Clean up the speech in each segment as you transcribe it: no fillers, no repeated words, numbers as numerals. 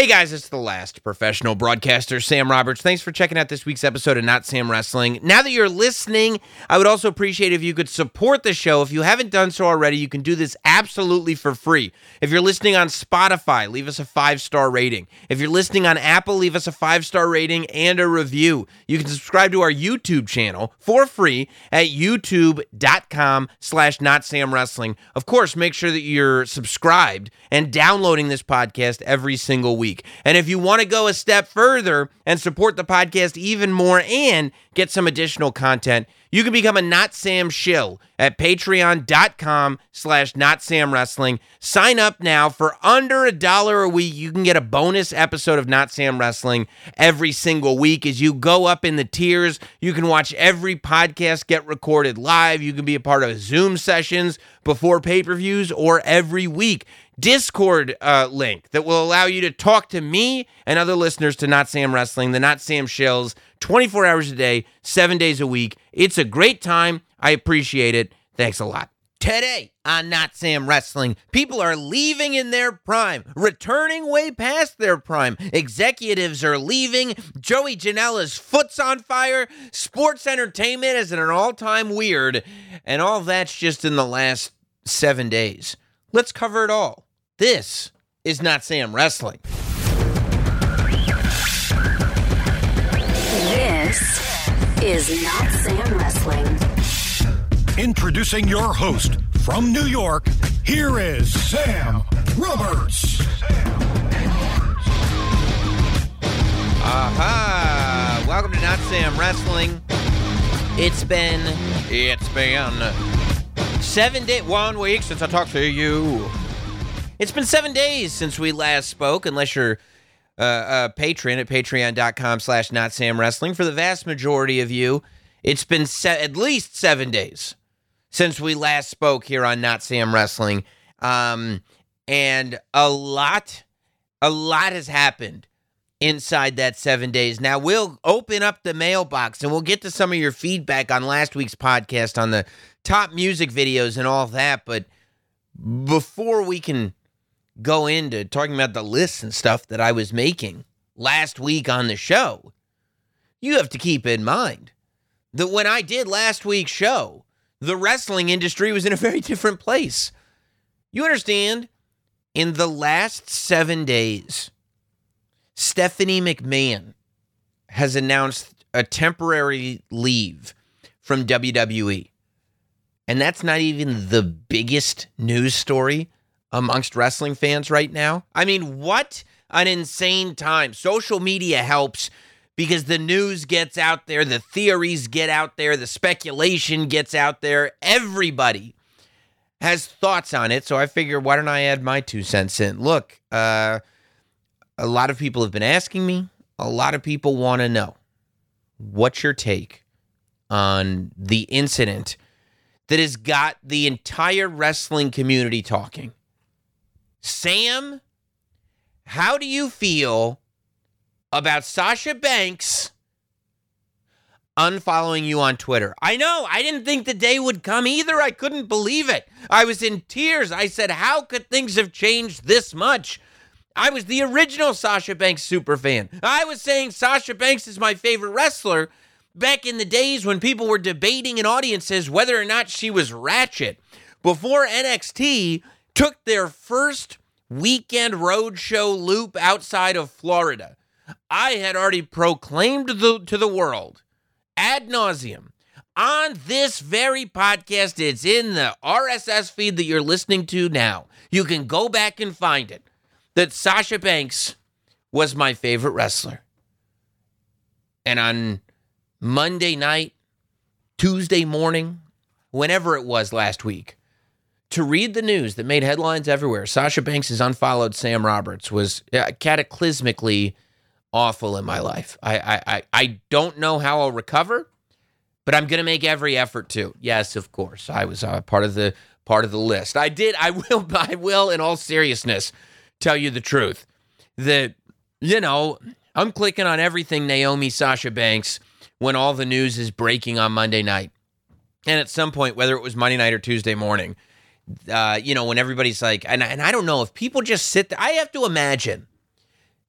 Hey guys, it's the last professional broadcaster, Sam Roberts. Thanks for checking out this week's episode of Not Sam Wrestling. Now that you're listening, I would also appreciate if you could support the show. If you haven't done so already, you can do this absolutely for free. If you're listening on Spotify, leave us a 5-star rating. If you're listening on Apple, leave us a 5-star rating and a review. You can subscribe to our YouTube channel for free at youtube.com/NotSamWrestling. Of course, make sure that you're subscribed and downloading this podcast every single week. And if you want to go a step further and support the podcast even more and get some additional content, you can become a Not Sam shill at patreon.com/NotSamWrestling. Sign up now for under $1 a week. You can get a bonus episode of Not Sam Wrestling every single week. As you go up in the tiers, you can watch every podcast get recorded live. You can be a part of Zoom sessions before pay-per-views or every week. Discord link that will allow you to talk to me and other listeners to Not Sam Wrestling, the Not Sam Shills, 24 hours a day, 7 days a week. It's a great time. I appreciate it. Thanks a lot. Today on Not Sam Wrestling, people are leaving in their prime, returning way past their prime. Executives are leaving. Joey Janela's foot's on fire. Sports entertainment is at an all-time weird. And all that's just in the last 7 days. Let's cover it all. This is Not Sam Wrestling. This is Not Sam Wrestling. Introducing your host from New York, here is Sam Roberts. Aha! Welcome to Not Sam Wrestling. It's been 7 days, 1 week since I talked to you. It's been 7 days since we last spoke, unless you're a patron at patreon.com/NotSamWrestling. For the vast majority of you, it's been at least 7 days since we last spoke here on Not Sam Wrestling. And a lot has happened inside that 7 days. Now, we'll open up the mailbox and we'll get to some of your feedback on last week's podcast on the top music videos and all that. But before we can go into talking about the lists and stuff that I was making last week on the show, you have to keep in mind that when I did last week's show, the wrestling industry was in a very different place. You understand? In the last 7 days, Stephanie McMahon has announced a temporary leave from WWE. And that's not even the biggest news story amongst wrestling fans right now. I mean, what an insane time. Social media helps because the news gets out there, the theories get out there, the speculation gets out there. Everybody has thoughts on it, so I figure, why don't I add my 2 cents in? Look, a lot of people have been asking me. A lot of people want to know, what's your take on the incident that has got the entire wrestling community talking? Sam, how do you feel about Sasha Banks unfollowing you on Twitter? I know, I didn't think the day would come either. I couldn't believe it. I was in tears. I said, how could things have changed this much? I was the original Sasha Banks superfan. I was saying Sasha Banks is my favorite wrestler back in the days when people were debating in audiences whether or not she was ratchet. Before NXT took their first weekend roadshow loop outside of Florida, I had already proclaimed to the world ad nauseum on this very podcast. It's in the RSS feed that you're listening to now. You can go back and find it, that Sasha Banks was my favorite wrestler. And on Monday night, Tuesday morning, whenever it was last week, to read the news that made headlines everywhere, Sasha Banks has unfollowed Sam Roberts, was cataclysmically awful in my life. I don't know how I'll recover, but I'm going to make every effort to. Yes, of course, I was part of the list. I will, in all seriousness, tell you the truth. That, I'm clicking on everything Naomi Sasha Banks when all the news is breaking on Monday night. And at some point, whether it was Monday night or Tuesday morning, when everybody's like, and I don't know if people just sit there. I have to imagine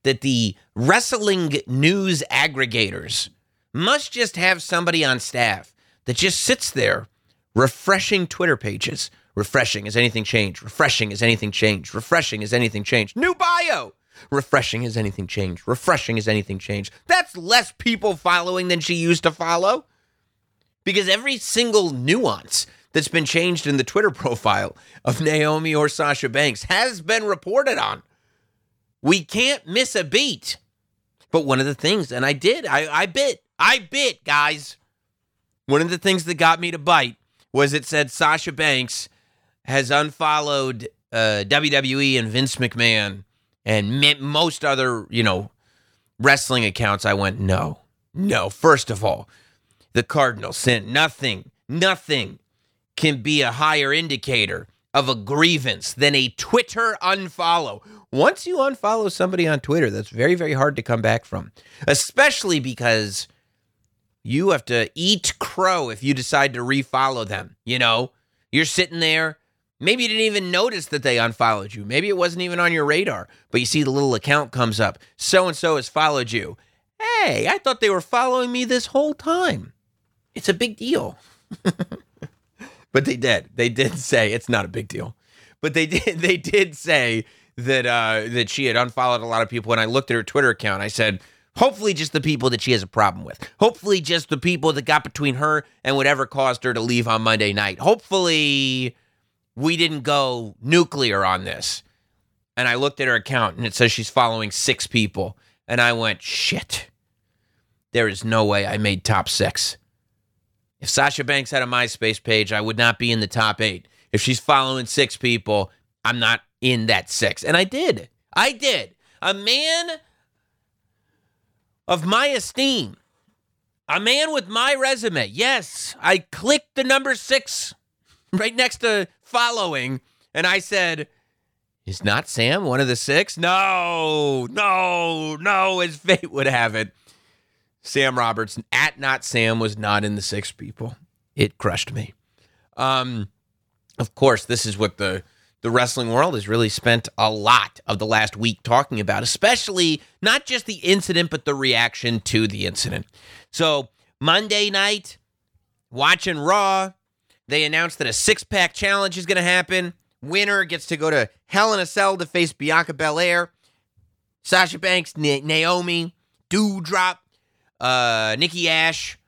that the wrestling news aggregators must just have somebody on staff that just sits there refreshing Twitter pages. Refreshing, has anything changed? Refreshing, has anything changed? Refreshing, has anything changed? New bio! Refreshing, has anything changed? Refreshing, has anything changed? That's less people following than she used to follow. Because every single nuance that's been changed in the Twitter profile of Naomi or Sasha Banks has been reported on. We can't miss a beat. But one of the things, and I did, I bit, guys. One of the things that got me to bite was it said Sasha Banks has unfollowed WWE and Vince McMahon and most other, wrestling accounts. I went, no. First of all, the cardinal sin. Nothing can be a higher indicator of a grievance than a Twitter unfollow. Once you unfollow somebody on Twitter, that's very, very hard to come back from, especially because you have to eat crow if you decide to refollow them. You're sitting there. Maybe you didn't even notice that they unfollowed you. Maybe it wasn't even on your radar, but you see the little account comes up. So-and-so has followed you. Hey, I thought they were following me this whole time. It's a big deal. But they did. They did say it's not a big deal. But they did say that she had unfollowed a lot of people. When I looked at her Twitter account, I said, hopefully just the people that she has a problem with. Hopefully just the people that got between her and whatever caused her to leave on Monday night. Hopefully we didn't go nuclear on this. And I looked at her account, and it says she's following 6 people. And I went, shit. There is no way I made top 6. If Sasha Banks had a MySpace page, I would not be in the top 8. If she's following 6 people, I'm not in that 6. And I did. A man of my esteem. A man with my resume. Yes, I clicked the number 6 right next to following, and I said, is not Sam one of the 6? No, as fate would have it. Sam Roberts, at Not Sam, was not in the 6 people. It crushed me. Of course, this is what the wrestling world has really spent a lot of the last week talking about, especially not just the incident, but the reaction to the incident. So Monday night, watching Raw, they announced that a 6-pack challenge is going to happen. Winner gets to go to Hell in a Cell to face Bianca Belair, Sasha Banks, Naomi, Doudrop, Nikki Ash,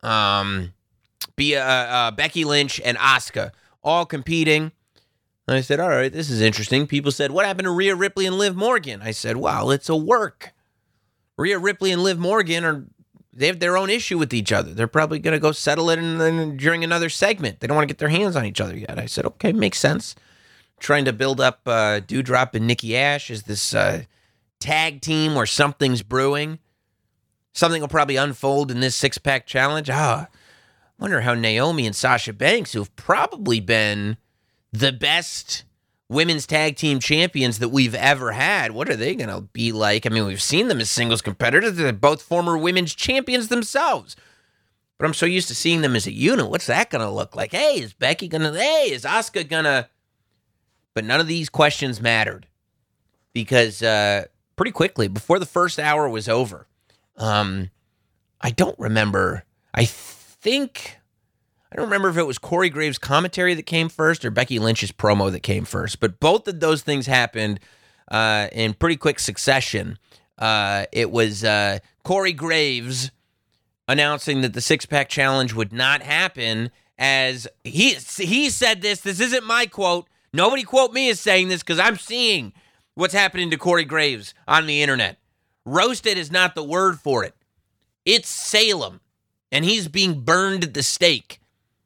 Becky Lynch, and Asuka, all competing. And I said, all right, this is interesting. People said, what happened to Rhea Ripley and Liv Morgan? I said, well, it's a work. Rhea Ripley and Liv Morgan they have their own issue with each other. They're probably going to go settle it during another segment. They don't want to get their hands on each other yet. I said, okay, makes sense. Trying to build up Doudrop and Nikki Ash as this tag team where something's brewing. Something will probably unfold in this 6-pack challenge. I wonder how Naomi and Sasha Banks, who've probably been the best women's tag team champions that we've ever had, what are they going to be like? I mean, we've seen them as singles competitors. They're both former women's champions themselves. But I'm so used to seeing them as a unit. What's that going to look like? Hey, is Becky going to... Hey, is Asuka going to... But none of these questions mattered. Because pretty quickly, before the first hour was over, I don't remember. I don't remember if it was Corey Graves' commentary that came first or Becky Lynch's promo that came first. But both of those things happened in pretty quick succession. It was Corey Graves announcing that the 6-pack challenge would not happen, as he said this. This isn't my quote. Nobody quote me as saying this, because I'm seeing what's happening to Corey Graves on the internet. Roasted is not the word for it. It's Salem, and he's being burned at the stake.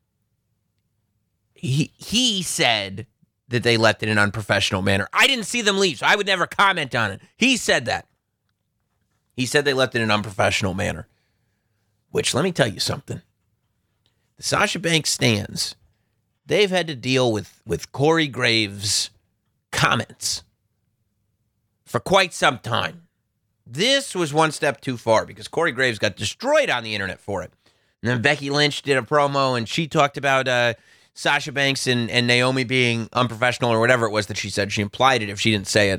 He said that they left in an unprofessional manner. I didn't see them leave, so I would never comment on it. He said that. He said they left in an unprofessional manner. Which, let me tell you something. The Sasha Banks stands, they've had to deal with Corey Graves' comments for quite some time. This was one step too far, because Corey Graves got destroyed on the internet for it. And then Becky Lynch did a promo, and she talked about Sasha Banks and Naomi being unprofessional, or whatever it was that she said. She implied it if she didn't say it.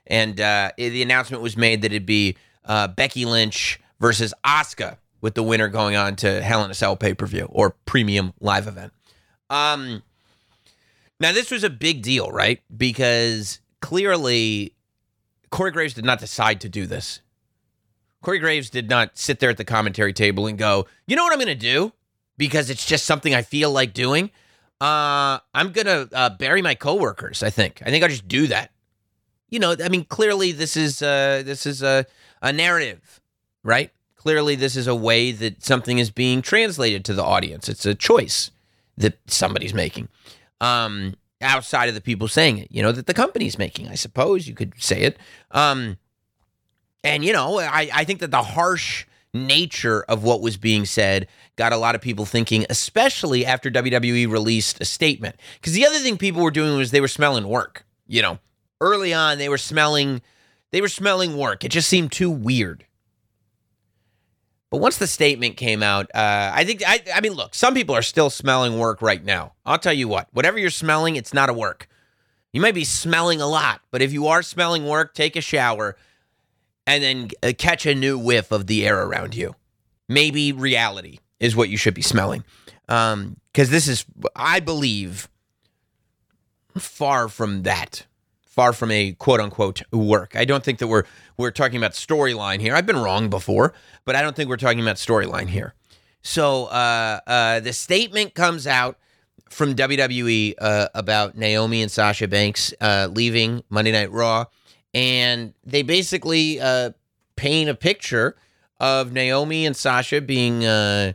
And the announcement was made that it'd be Becky Lynch versus Asuka, with the winner going on to Hell in a Cell pay-per-view or premium live event. Now, this was a big deal, right? Because clearly, Corey Graves did not decide to do this. Corey Graves did not sit there at the commentary table and go, you know what I'm going to do? Because it's just something I feel like doing. I'm going to bury my coworkers, I think. I think I'll just do that. You know, I mean, clearly this is a narrative, right? Clearly this is a way that something is being translated to the audience. It's a choice that somebody's making. Outside of the people saying it, you know, that the company's making, I suppose you could say it. And, you know, I think that the harsh nature of what was being said got a lot of people thinking, especially after WWE released a statement. Because the other thing people were doing was they were smelling work. You know, early on they were smelling work. It just seemed too weird. But once the statement came out, I mean, look, some people are still smelling work right now. I'll tell you what, whatever you're smelling, it's not a work. You might be smelling a lot, but if you are smelling work, take a shower and then catch a new whiff of the air around you. Maybe reality is what you should be smelling. Because this is, I believe, far from that. Far from a quote-unquote work. I don't think that we're talking about storyline here. I've been wrong before, but I don't think we're talking about storyline here. So the statement comes out from WWE about Naomi and Sasha Banks leaving Monday Night Raw, and they basically paint a picture of Naomi and Sasha being not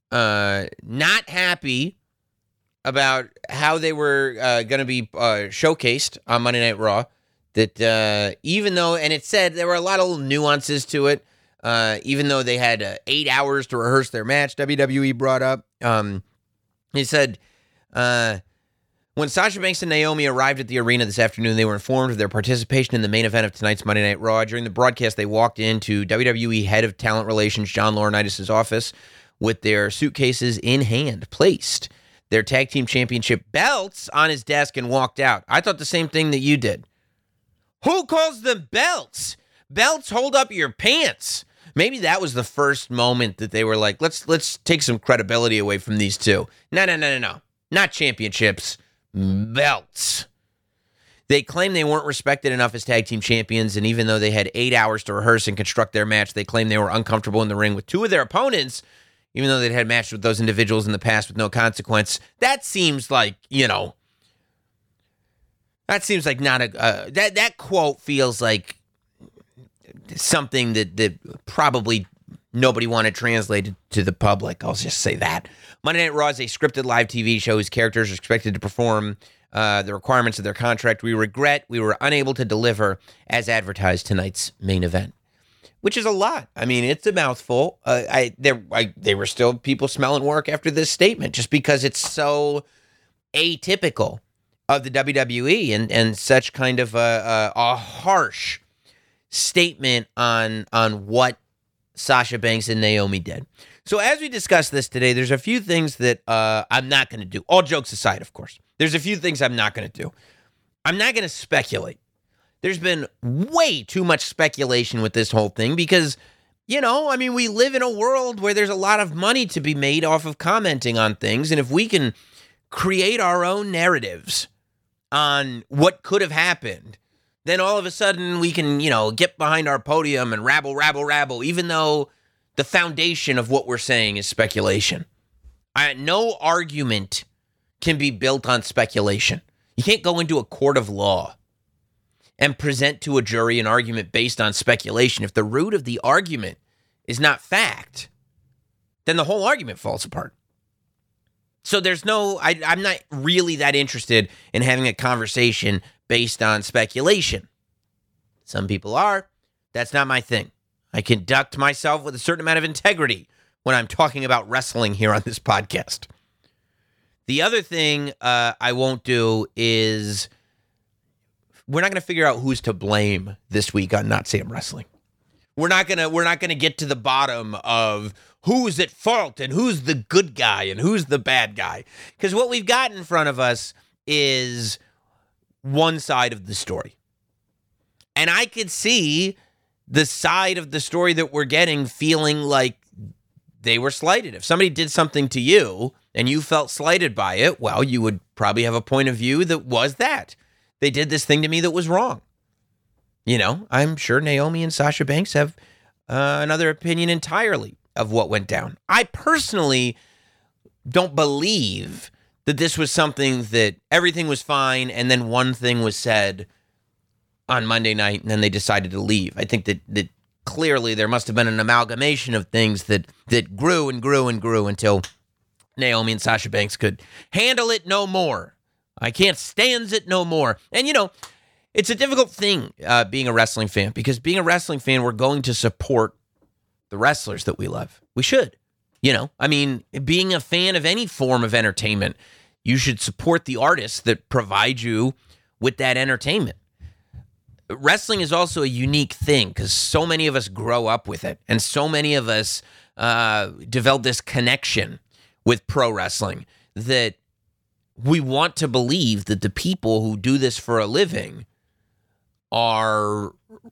happy about how they were going to be showcased on Monday Night Raw. That even though, and it said there were a lot of nuances to it, even though they had 8 hours to rehearse their match, WWE brought up. He said, when Sasha Banks and Naomi arrived at the arena this afternoon, they were informed of their participation in the main event of tonight's Monday Night Raw. During the broadcast, they walked into WWE Head of Talent Relations John Laurinaitis' office with their suitcases in hand, placed their tag team championship belts on his desk, and walked out. I thought the same thing that you did. Who calls them belts? Belts hold up your pants. Maybe that was the first moment that they were like, let's take some credibility away from these two. No. Not championships. Belts. They claim they weren't respected enough as tag team champions, and even though they had 8 hours to rehearse and construct their match, they claim they were uncomfortable in the ring with two of their opponents, even though they'd had matches with those individuals in the past with no consequence. That seems like, that seems like not a... that quote feels like something that probably nobody wanted translated to the public. I'll just say that. Monday Night Raw is a scripted live TV show whose characters are expected to perform the requirements of their contract. We regret we were unable to deliver as advertised tonight's main event. Which is a lot. I mean, it's a mouthful. They were still people smelling work after this statement, just because it's so atypical of the WWE and such kind of a harsh statement on what Sasha Banks and Naomi did. So as we discuss this today, there's a few things that I'm not going to do. All jokes aside, of course. There's a few things I'm not going to do. I'm not going to speculate. There's been way too much speculation with this whole thing because, we live in a world where there's a lot of money to be made off of commenting on things. And if we can create our own narratives on what could have happened, then all of a sudden we can, get behind our podium and rabble, even though the foundation of what we're saying is speculation. No argument can be built on speculation. You can't go into a court of law and present to a jury an argument based on speculation. If the root of the argument is not fact, then the whole argument falls apart. So I'm not really that interested in having a conversation based on speculation. Some people are. That's not my thing. I conduct myself with a certain amount of integrity when I'm talking about wrestling here on this podcast. The other thing I won't do is... we're not going to figure out who's to blame this week on Not Sam Wrestling. We're not going to get to the bottom of who's at fault and who's the good guy and who's the bad guy. Because what we've got in front of us is one side of the story. And I could see the side of the story that we're getting feeling like they were slighted. If somebody did something to you and you felt slighted by it, well, you would probably have a point of view that was that. They did this thing to me that was wrong. You know, I'm sure Naomi and Sasha Banks have another opinion entirely of what went down. I personally don't believe that this was something that everything was fine and then one thing was said on Monday night and then they decided to leave. I think that clearly there must have been an amalgamation of things that grew and grew and grew until Naomi and Sasha Banks could handle it no more. I can't stand it no more. And, you know, it's a difficult thing being a wrestling fan, because being a wrestling fan, we're going to support the wrestlers that we love. We should. You know, I mean, being a fan of any form of entertainment, you should support the artists that provide you with that entertainment. Wrestling is also a unique thing because so many of us grow up with it, and so many of us develop this connection with pro wrestling that we want to believe that the people who do this for a living are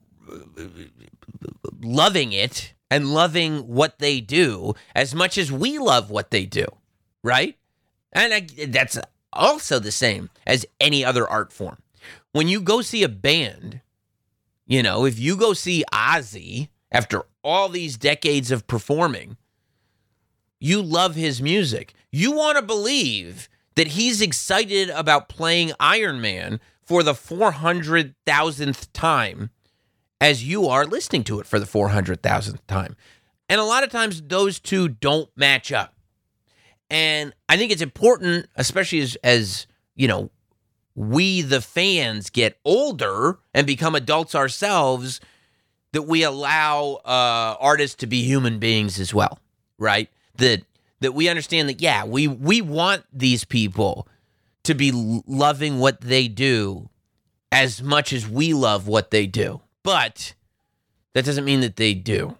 loving it and loving what they do as much as we love what they do, right? And that's also the same as any other art form. When you go see a band, you know, if you go see Ozzy after all these decades of performing, you love his music. You want to believe that he's excited about playing Iron Man for the 400,000th time as you are listening to it for the 400,000th time. And a lot of times those two don't match up. And I think it's important, especially as you know, we the fans get older and become adults ourselves, that we allow artists to be human beings as well, right? That we understand that, yeah, we want these people to be loving what they do as much as we love what they do. But that doesn't mean that they do.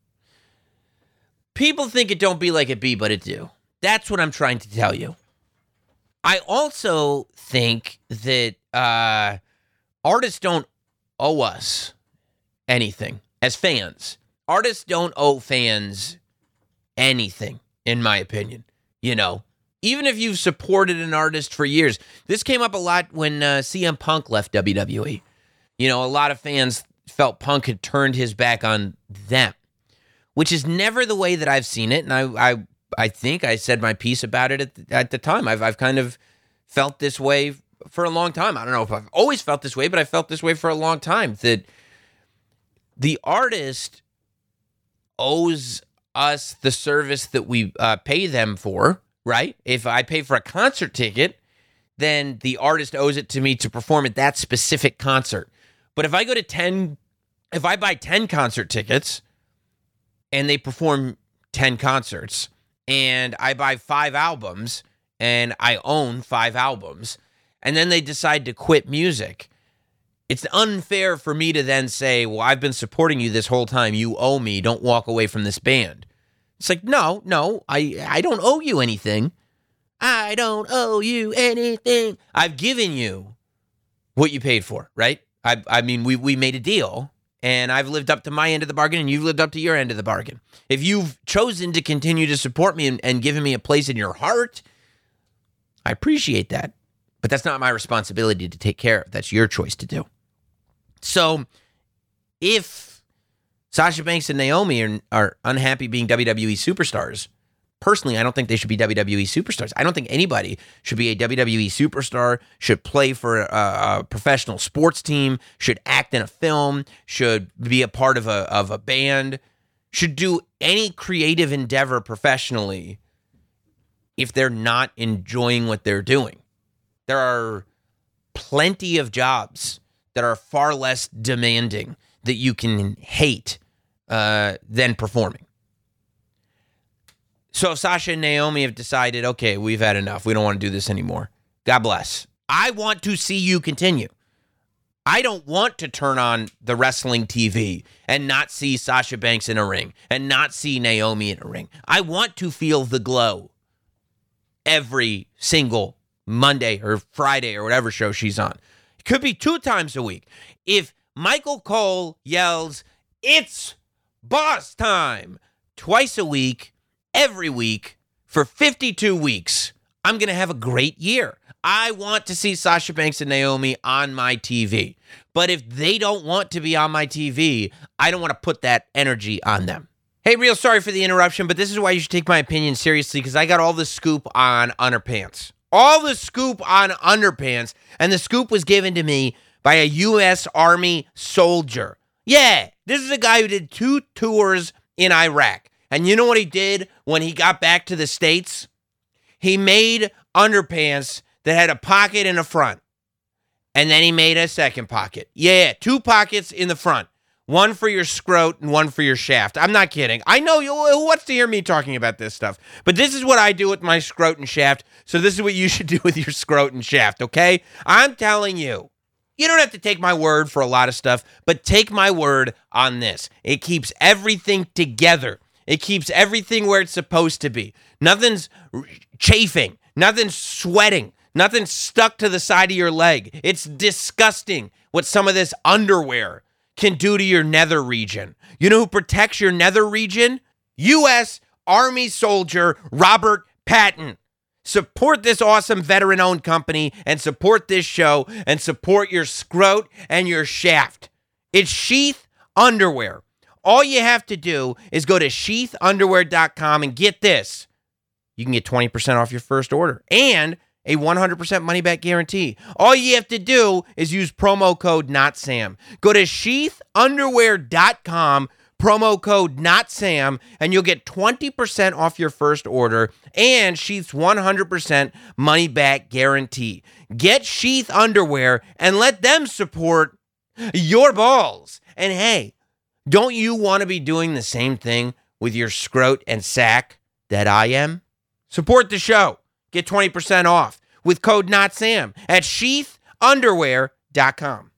People think it don't be like it be, but it do. That's what I'm trying to tell you. I also think that artists don't owe us anything as fans. Artists don't owe fans anything, in my opinion. You know, even if you've supported an artist for years. This came up a lot when CM Punk left WWE. You know, a lot of fans felt Punk had turned his back on them, which is never the way that I've seen it. And I think I said my piece about it at the time. I've kind of felt this way for a long time. I don't know if I've always felt this way, but I felt this way for a long time, that the artist owes us the service that we pay them for, right? If I pay for a concert ticket, then the artist owes it to me to perform at that specific concert. But if I buy 10 concert tickets and they perform 10 concerts, and I buy 5 albums and I own 5 albums, and then they decide to quit music, it's unfair for me to then say, well, I've been supporting you this whole time. You owe me. Don't walk away from this band. It's like, no, I don't owe you anything. I don't owe you anything. I've given you what you paid for, right? I mean, we made a deal, and I've lived up to my end of the bargain, and you've lived up to your end of the bargain. If you've chosen to continue to support me and given me a place in your heart, I appreciate that. But that's not my responsibility to take care of. That's your choice to do. So if Sasha Banks and Naomi are unhappy being WWE superstars, personally, I don't think they should be WWE superstars. I don't think anybody should be a WWE superstar, should play for a professional sports team, should act in a film, should be a part of a band, should do any creative endeavor professionally if they're not enjoying what they're doing. There are plenty of jobs that are far less demanding that you can hate than performing. So if Sasha and Naomi have decided, okay, we've had enough, we don't want to do this anymore, God bless. I want to see you continue. I don't want to turn on the wrestling TV and not see Sasha Banks in a ring and not see Naomi in a ring. I want to feel the glow every single Monday or Friday or whatever show she's on. It could be 2 times a week. If Michael Cole yells, "It's boss time!" twice a week, every week, for 52 weeks. I'm going to have a great year. I want to see Sasha Banks and Naomi on my TV. But if they don't want to be on my TV, I don't want to put that energy on them. Hey, real sorry for the interruption, but this is why you should take my opinion seriously, because I got all the scoop on underpants. All the scoop on underpants, and the scoop was given to me by a U.S. Army soldier. Yeah, this is a guy who did 2 tours in Iraq. And you know what he did when he got back to the States? He made underpants that had a pocket in the front. And then he made a second pocket. Yeah, 2 pockets in the front. One for your scrot and one for your shaft. I'm not kidding. I know who wants to hear me talking about this stuff. But this is what I do with my scrot and shaft. So this is what you should do with your scrot and shaft, okay? I'm telling you. You don't have to take my word for a lot of stuff, but take my word on this. It keeps everything together. It keeps everything where it's supposed to be. Nothing's chafing. Nothing's sweating. Nothing's stuck to the side of your leg. It's disgusting what some of this underwear can do to your nether region. You know who protects your nether region? U.S. Army soldier Robert Patton. Support this awesome veteran-owned company and support this show and support your scrot and your shaft. It's Sheath Underwear. All you have to do is go to sheathunderwear.com and get this. You can get 20% off your first order and a 100% money-back guarantee. All you have to do is use promo code NOTSAM. Go to sheathunderwear.com, promo code NOTSAM, and you'll get 20% off your first order and Sheath's 100% money-back guarantee. Get Sheath Underwear and let them support your balls. And hey, don't you want to be doing the same thing with your scrot and sack that I am? Support the show. Get 20% off with code NOTSAM at sheathunderwear.com.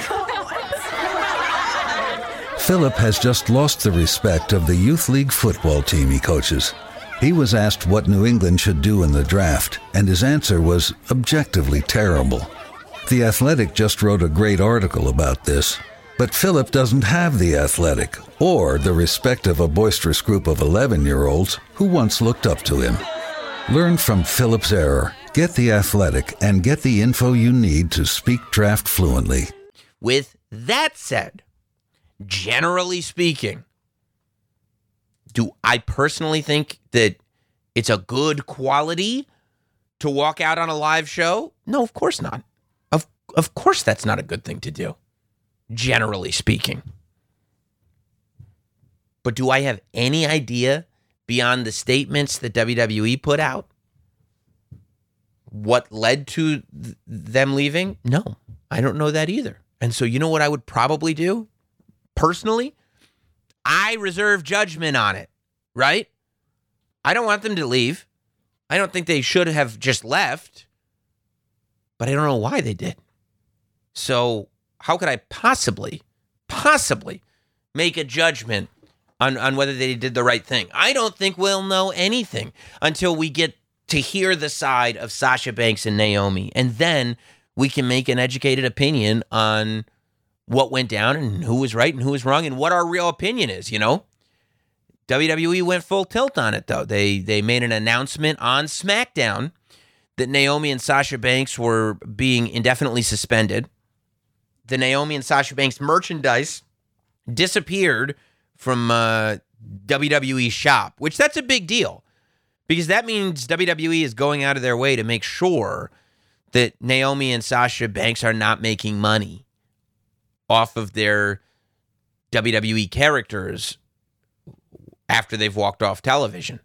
Philip has just lost the respect of the youth league football team he coaches. He was asked what New England should do in the draft, and his answer was objectively terrible. The Athletic just wrote a great article about this, but Philip doesn't have the Athletic or the respect of a boisterous group of 11-year-olds who once looked up to him. Learn from Philip's error, get the Athletic, and get the info you need to speak draft fluently. With that said, generally speaking, do I personally think that it's a good quality to walk out on a live show? No, of course not. Of course that's not a good thing to do, generally speaking. But do I have any idea beyond the statements that WWE put out what led to them leaving? No, I don't know that either. And so you know what I would probably do? Personally, I reserve judgment on it, right? I don't want them to leave. I don't think they should have just left, but I don't know why they did. So how could I possibly make a judgment on whether they did the right thing? I don't think we'll know anything until we get to hear the side of Sasha Banks and Naomi, and then we can make an educated opinion on what went down and who was right and who was wrong and what our real opinion is, you know? WWE went full tilt on it, though. They made an announcement on SmackDown that Naomi and Sasha Banks were being indefinitely suspended. The Naomi and Sasha Banks merchandise disappeared from WWE shop, which that's a big deal because that means WWE is going out of their way to make sure that Naomi and Sasha Banks are not making money off of their WWE characters after they've walked off television.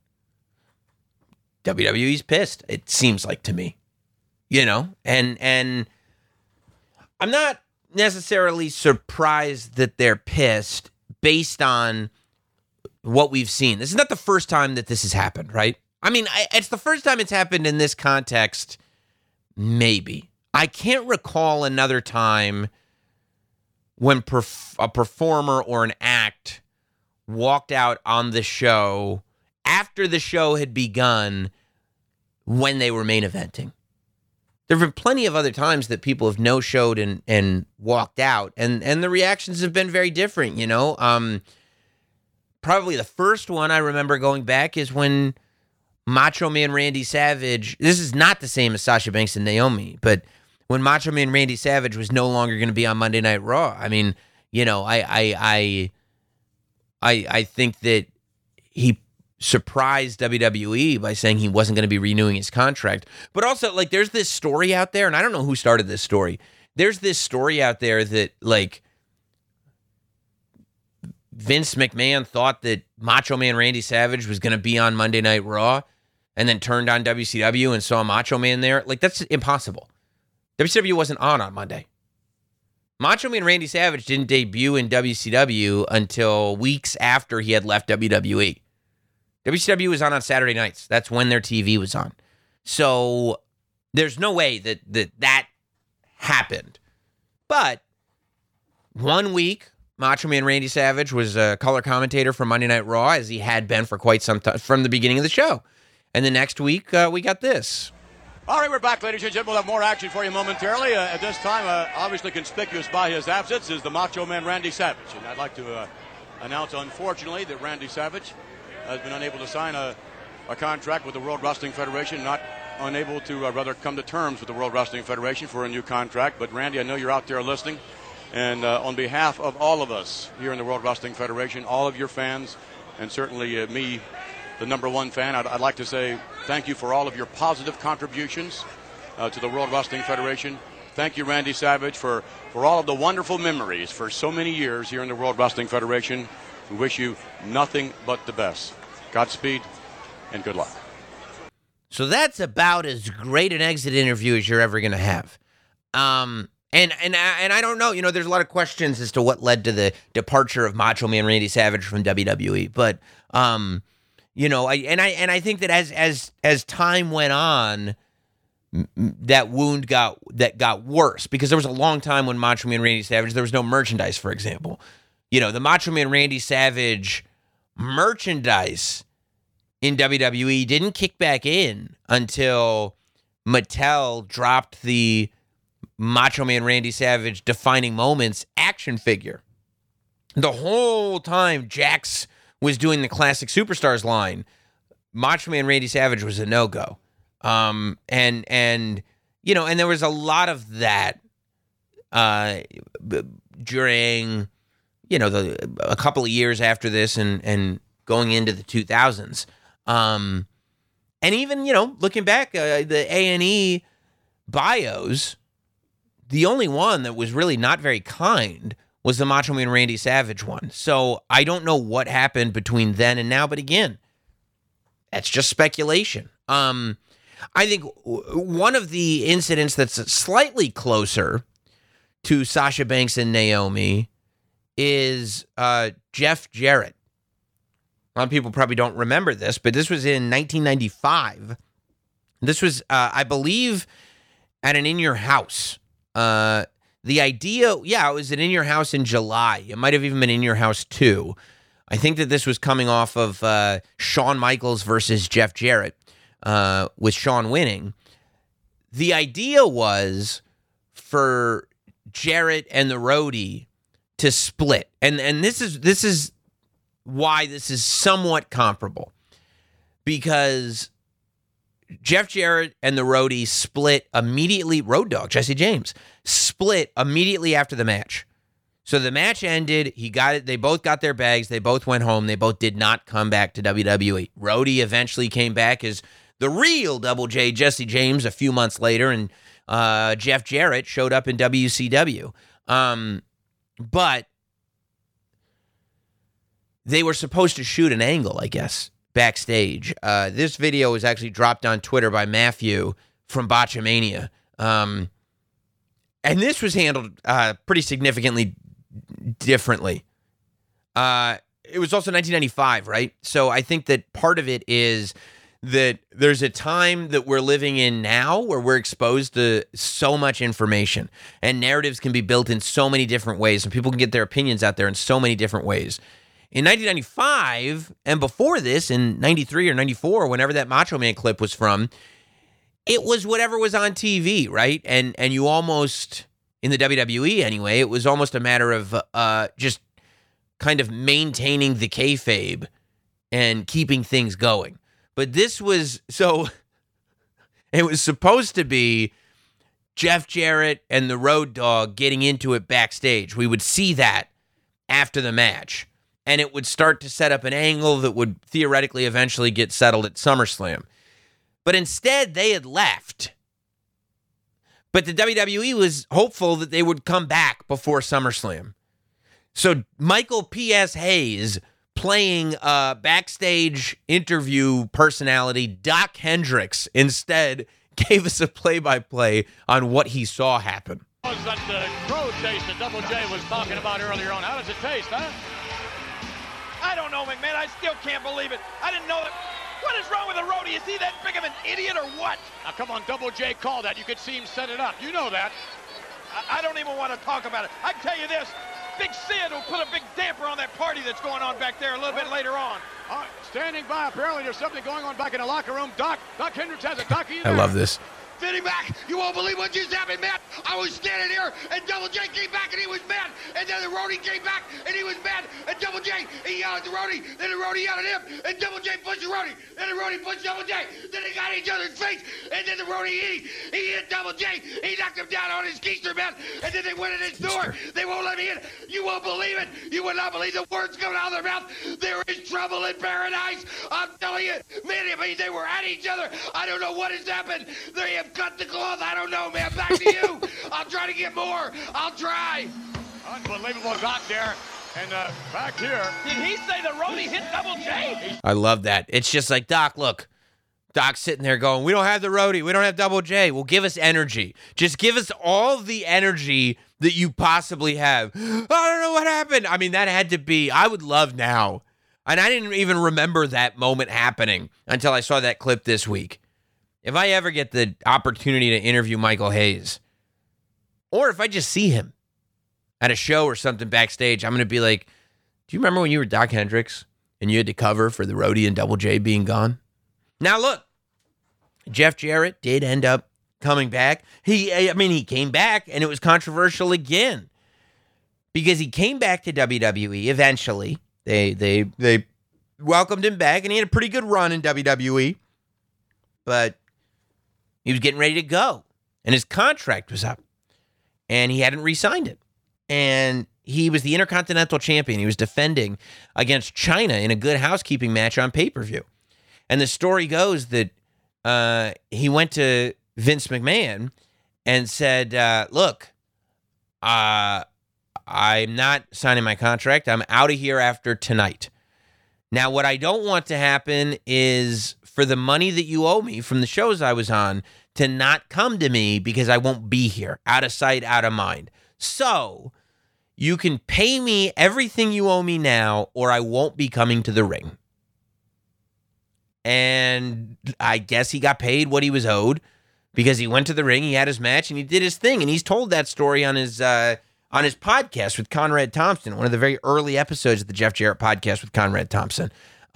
WWE's pissed, it seems like to me, you know, and I'm not necessarily surprised that they're pissed based on what we've seen. This is not the first time that this has happened, right? I mean, it's the first time it's happened in this context, maybe. I can't recall another time when a performer or an act walked out on the show after the show had begun when they were main eventing. There have been plenty of other times that people have no-showed and walked out, and the reactions have been very different, you know? Probably the first one I remember going back is when Macho Man Randy Savage, this is not the same as Sasha Banks and Naomi, but when Macho Man Randy Savage was no longer going to be on Monday Night Raw, I mean, you know, I think that he surprised WWE by saying he wasn't going to be renewing his contract. But also, like, there's this story out there, and I don't know who started this story. There's this story out there that, like, Vince McMahon thought that Macho Man Randy Savage was going to be on Monday Night Raw and then turned on WCW and saw Macho Man there. Like, that's impossible. WCW wasn't on Monday. Macho Man Randy Savage didn't debut in WCW until weeks after he had left WWE. WCW was on Saturday nights. That's when their TV was on. So there's no way that happened. But 1 week, Macho Man Randy Savage was a color commentator for Monday Night Raw, as he had been for quite some time, from the beginning of the show. And the next week, we got this. All right, we're back, ladies and gentlemen. We'll have more action for you momentarily. At this time, obviously conspicuous by his absence is the Macho Man Randy Savage. And I'd like to announce, unfortunately, that Randy Savage has been unable to sign a contract with the World Wrestling Federation, not unable to rather come to terms with the World Wrestling Federation for a new contract. But Randy, I know you're out there listening. And on behalf of all of us here in the World Wrestling Federation, all of your fans, and certainly me, the number one fan, I'd like to say thank you for all of your positive contributions to the World Wrestling Federation. Thank you, Randy Savage, for all of the wonderful memories for so many years here in the World Wrestling Federation. We wish you nothing but the best. Godspeed and good luck. So that's about as great an exit interview as you're ever going to have. And I don't know, you know, there's a lot of questions as to what led to the departure of Macho Man Randy Savage from WWE, but you know, I think that as time went on, that wound got worse, because there was a long time when Macho Man Randy Savage, there was no merchandise, for example. You know, the Macho Man Randy Savage merchandise in WWE didn't kick back in until Mattel dropped the Macho Man Randy Savage Defining Moments action figure. The whole time Jax was doing the Classic Superstars line, Macho Man Randy Savage was a no-go. And you know, and there was a lot of that during, you know, a couple of years after this and going into the 2000s. And even, you know, looking back, the A&E bios, the only one that was really not very kind was the Macho Man Randy Savage one. So I don't know what happened between then and now, but again, that's just speculation. I think one of the incidents that's slightly closer to Sasha Banks and Naomi is Jeff Jarrett. A lot of people probably don't remember this, but this was in 1995. This was, I believe, at an In Your House. The idea, it was an In Your House in July. It might have even been In Your House 2. I think that this was coming off of Shawn Michaels versus Jeff Jarrett, with Shawn winning. The idea was for Jarrett and the Roadie to split. And this is why this is somewhat comparable. Because Jeff Jarrett and the Roadie split immediately. Road Dogg, Jesse James, split immediately after the match. So the match ended. He got it. They both got their bags. They both went home. They both did not come back to WWE. Roadie eventually came back as the real Double J, Jesse James, a few months later, and Jeff Jarrett showed up in WCW. But they were supposed to shoot an angle, I guess, backstage. This video was actually dropped on Twitter by Matthew from Botchamania. And this was handled pretty significantly differently. It was also 1995, right? So I think that part of it is that there's a time that we're living in now where we're exposed to so much information, and narratives can be built in so many different ways, and people can get their opinions out there in so many different ways. In 1995, and before this, in 93 or 94, whenever that Macho Man clip was from, it was whatever was on TV, right? And you almost, in the WWE anyway, it was almost a matter of just kind of maintaining the kayfabe and keeping things going. But this was, so it was supposed to be Jeff Jarrett and the Road Dogg getting into it backstage. We would see that after the match, and it would start to set up an angle that would theoretically eventually get settled at SummerSlam. But instead, they had left. But the WWE was hopeful that they would come back before SummerSlam. So Michael P.S. Hayes, playing backstage interview personality Doc Hendricks, instead gave us a play-by-play on what he saw happen. Was that the crow taste that Double J was talking about earlier on? How does it taste, huh? I don't know, McMahon. I still can't believe it. I didn't know that. What is wrong with the roadie? Is he that big of an idiot or what? Now, come on, Double J called that. You could see him set it up. You know that. I don't even want to talk about it. I can tell you this. Big Sid will put a big damper on that party that's going on back there a little bit later on. All right, standing by. Apparently, there's something going on back in the locker room. Doc Hendricks has a Doc. I love this. Sitting back, you won't believe what just happened, Matt. I was standing here, and Double J came back, and he was mad. And then the roadie came back, and he was mad. And Double J, he yelled at the roadie. Then the roadie yelled at him. And Double J punched the roadie. Then the roadie punched Double J. Then they got each other's face. And then the roadie, he hit Double J. He knocked him down on his keister, man. And then they went in his door. They won't let me in. You won't believe it. You would not believe the words coming out of their mouth. There is trouble in paradise. I'm telling you, man, I mean, they were at each other. I don't know what has happened. They have cut the cloth. I don't know, man. Back to you. I'll try to get more. I'll try. Unbelievable Doc there. And back here. Did he say the roadie hit Double J? I love that. It's just like, Doc, look. Doc's sitting there going, we don't have the roadie. We don't have Double J. Well, give us energy. Just give us all the energy that you possibly have. I don't know what happened. I mean, that had to be, I would love now. And I didn't even remember that moment happening until I saw that clip this week. If I ever get the opportunity to interview Michael Hayes, or if I just see him at a show or something backstage, I'm going to be like, do you remember when you were Doc Hendricks and you had to cover for the roadie and Double J being gone? Now, look, Jeff Jarrett did end up coming back. He came back, and it was controversial again because he came back to WWE eventually. They welcomed him back, and he had a pretty good run in WWE, but he was getting ready to go, and his contract was up, and he hadn't re-signed it. And he was the Intercontinental Champion. He was defending against China in a Good Housekeeping match on pay-per-view. And the story goes that he went to Vince McMahon and said, look, I'm not signing my contract. I'm out of here after tonight. Now, what I don't want to happen is for the money that you owe me from the shows I was on to not come to me because I won't be here. Out of sight, out of mind. So you can pay me everything you owe me now, or I won't be coming to the ring. And I guess he got paid what he was owed because he went to the ring, he had his match, and he did his thing. And he's told that story on his podcast with Conrad Thompson, one of the very early episodes of the Jeff Jarrett podcast with Conrad Thompson.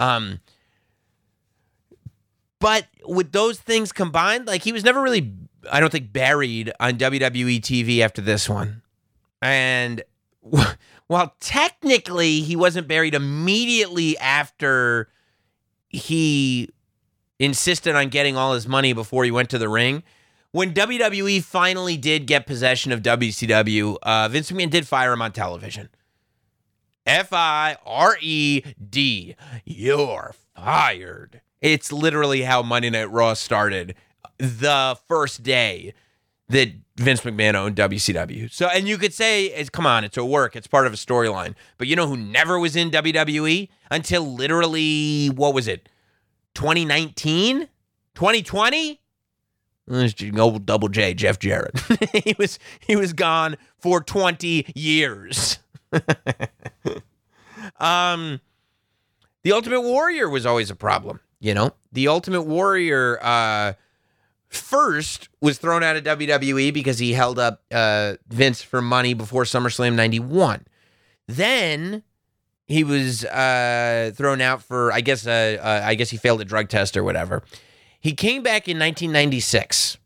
But with those things combined, like, he was never really, I don't think, buried on WWE TV after this one. And while technically he wasn't buried immediately after he insisted on getting all his money before he went to the ring, when WWE finally did get possession of WCW, Vince McMahon did fire him on television. F-I-R-E-D. You're fired. It's literally how Monday Night Raw started the first day that Vince McMahon owned WCW. So, and you could say, come on, it's a work. It's part of a storyline. But you know who never was in WWE until literally, what was it, 2019? 2020? Old Double J, Jeff Jarrett. he was gone for 20 years. The Ultimate Warrior was always a problem, you know? The Ultimate Warrior first was thrown out of WWE because he held up Vince for money before SummerSlam 91. Then he was thrown out for, I guess he failed a drug test or whatever. He came back in 1996.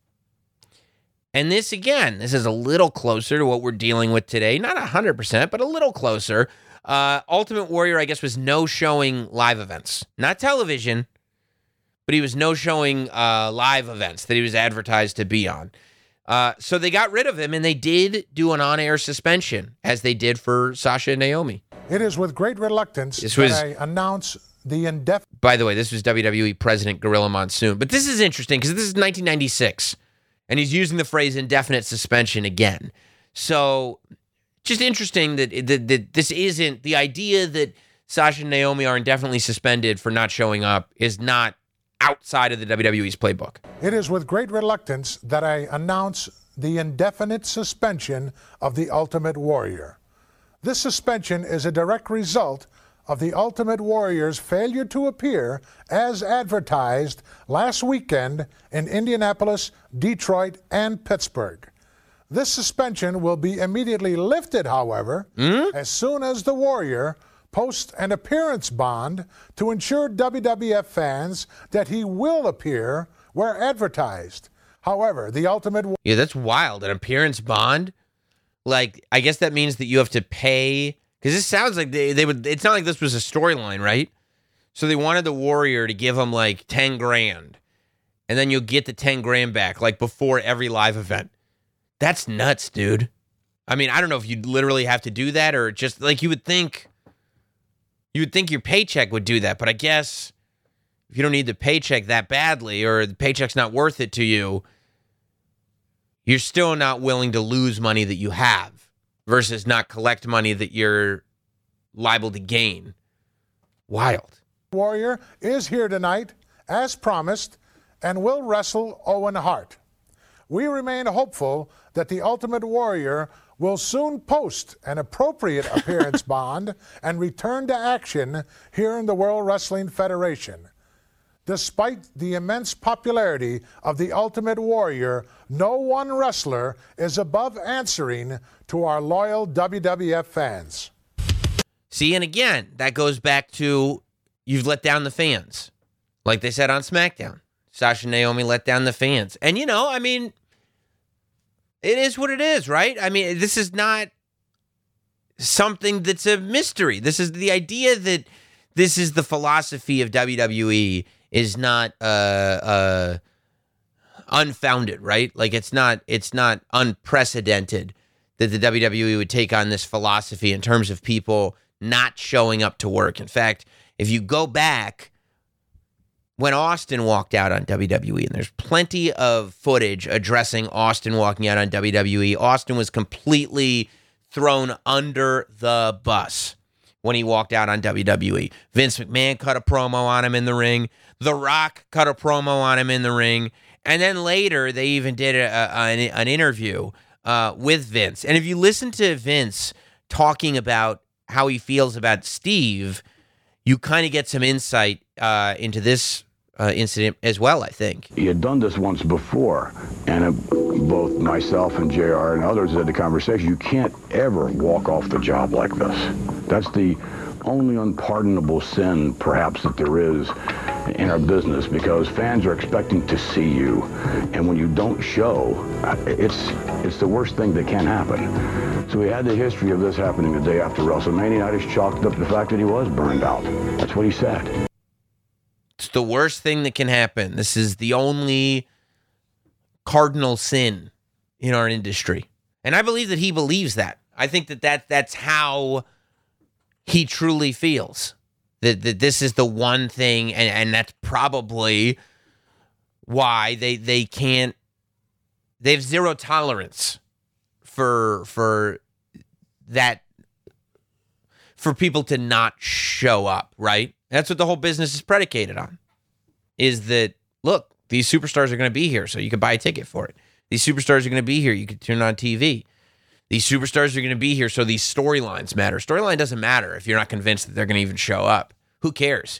And this is a little closer to what we're dealing with today. Not 100%, but a little closer. Ultimate Warrior, I guess, was no-showing live events. Not television, but he was no-showing live events that he was advertised to be on. So they got rid of him, and they did do an on-air suspension, as they did for Sasha and Naomi. It is with great reluctance that I announce the indefinite... By the way, this was WWE President Gorilla Monsoon. But this is interesting, because this is 1996, and he's using the phrase indefinite suspension again. So... just interesting that this isn't the idea that Sasha and Naomi are indefinitely suspended for not showing up is not outside of the WWE's playbook. It is with great reluctance that I announce the indefinite suspension of the Ultimate Warrior. This suspension is a direct result of the Ultimate Warrior's failure to appear as advertised last weekend in Indianapolis, Detroit, and Pittsburgh. This suspension will be immediately lifted, however, as soon as the Warrior posts an appearance bond to ensure WWF fans that he will appear where advertised. However, the Ultimate Warrior... Yeah, that's wild. An appearance bond? Like, I guess that means that you have to pay... Because this sounds like they would... It's not like this was a storyline, right? So they wanted the Warrior to give him, like, 10 grand. And then you'll get the 10 grand back, like, before every live event. That's nuts, dude. I mean, I don't know if you'd literally have to do that or just like you would think your paycheck would do that. But I guess if you don't need the paycheck that badly or the paycheck's not worth it to you, you're still not willing to lose money that you have versus not collect money that you're liable to gain. Wild. Warrior is here tonight, as promised, and will wrestle Owen Hart. We remain hopeful that the Ultimate Warrior will soon post an appropriate appearance bond and return to action here in the World Wrestling Federation. Despite the immense popularity of the Ultimate Warrior, no one wrestler is above answering to our loyal WWF fans. See, and again, that goes back to you've let down the fans. Like they said on SmackDown. Sasha and Naomi let down the fans. And, you know, I mean... it is what it is, right? I mean, this is not something that's a mystery. This is the idea that this is the philosophy of WWE is not unfounded, right? Like it's not unprecedented that the WWE would take on this philosophy in terms of people not showing up to work. In fact, if you go back when Austin walked out on WWE, and there's plenty of footage addressing Austin walking out on WWE, Austin was completely thrown under the bus when he walked out on WWE. Vince McMahon cut a promo on him in the ring. The Rock cut a promo on him in the ring. And then later, they even did an interview with Vince. And if you listen to Vince talking about how he feels about Steve, you kind of get some insight into this incident as well, I think. He had done this once before, and both myself and JR and others had the conversation. You can't ever walk off the job like this. That's the only unpardonable sin, perhaps, that there is in our business, because fans are expecting to see you, and when you don't show, it's the worst thing that can happen. So we had the history of this happening the day after WrestleMania. I just chalked up the fact that he was burned out. That's what he said. It's the worst thing that can happen. This is the only cardinal sin in our industry. And I believe that he believes that. I think that's how he truly feels. That this is the one thing, and that's probably why they can't... They have zero tolerance for that, for people to not show up, right? That's what the whole business is predicated on, is that, look, these superstars are going to be here, so you can buy a ticket for it. These superstars are going to be here. You can turn on TV. These superstars are going to be here, so these storylines matter. Storyline doesn't matter if you're not convinced that they're going to even show up. Who cares?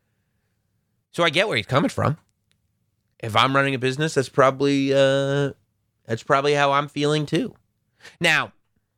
So I get where he's coming from. If I'm running a business, that's probably how I'm feeling too. Now,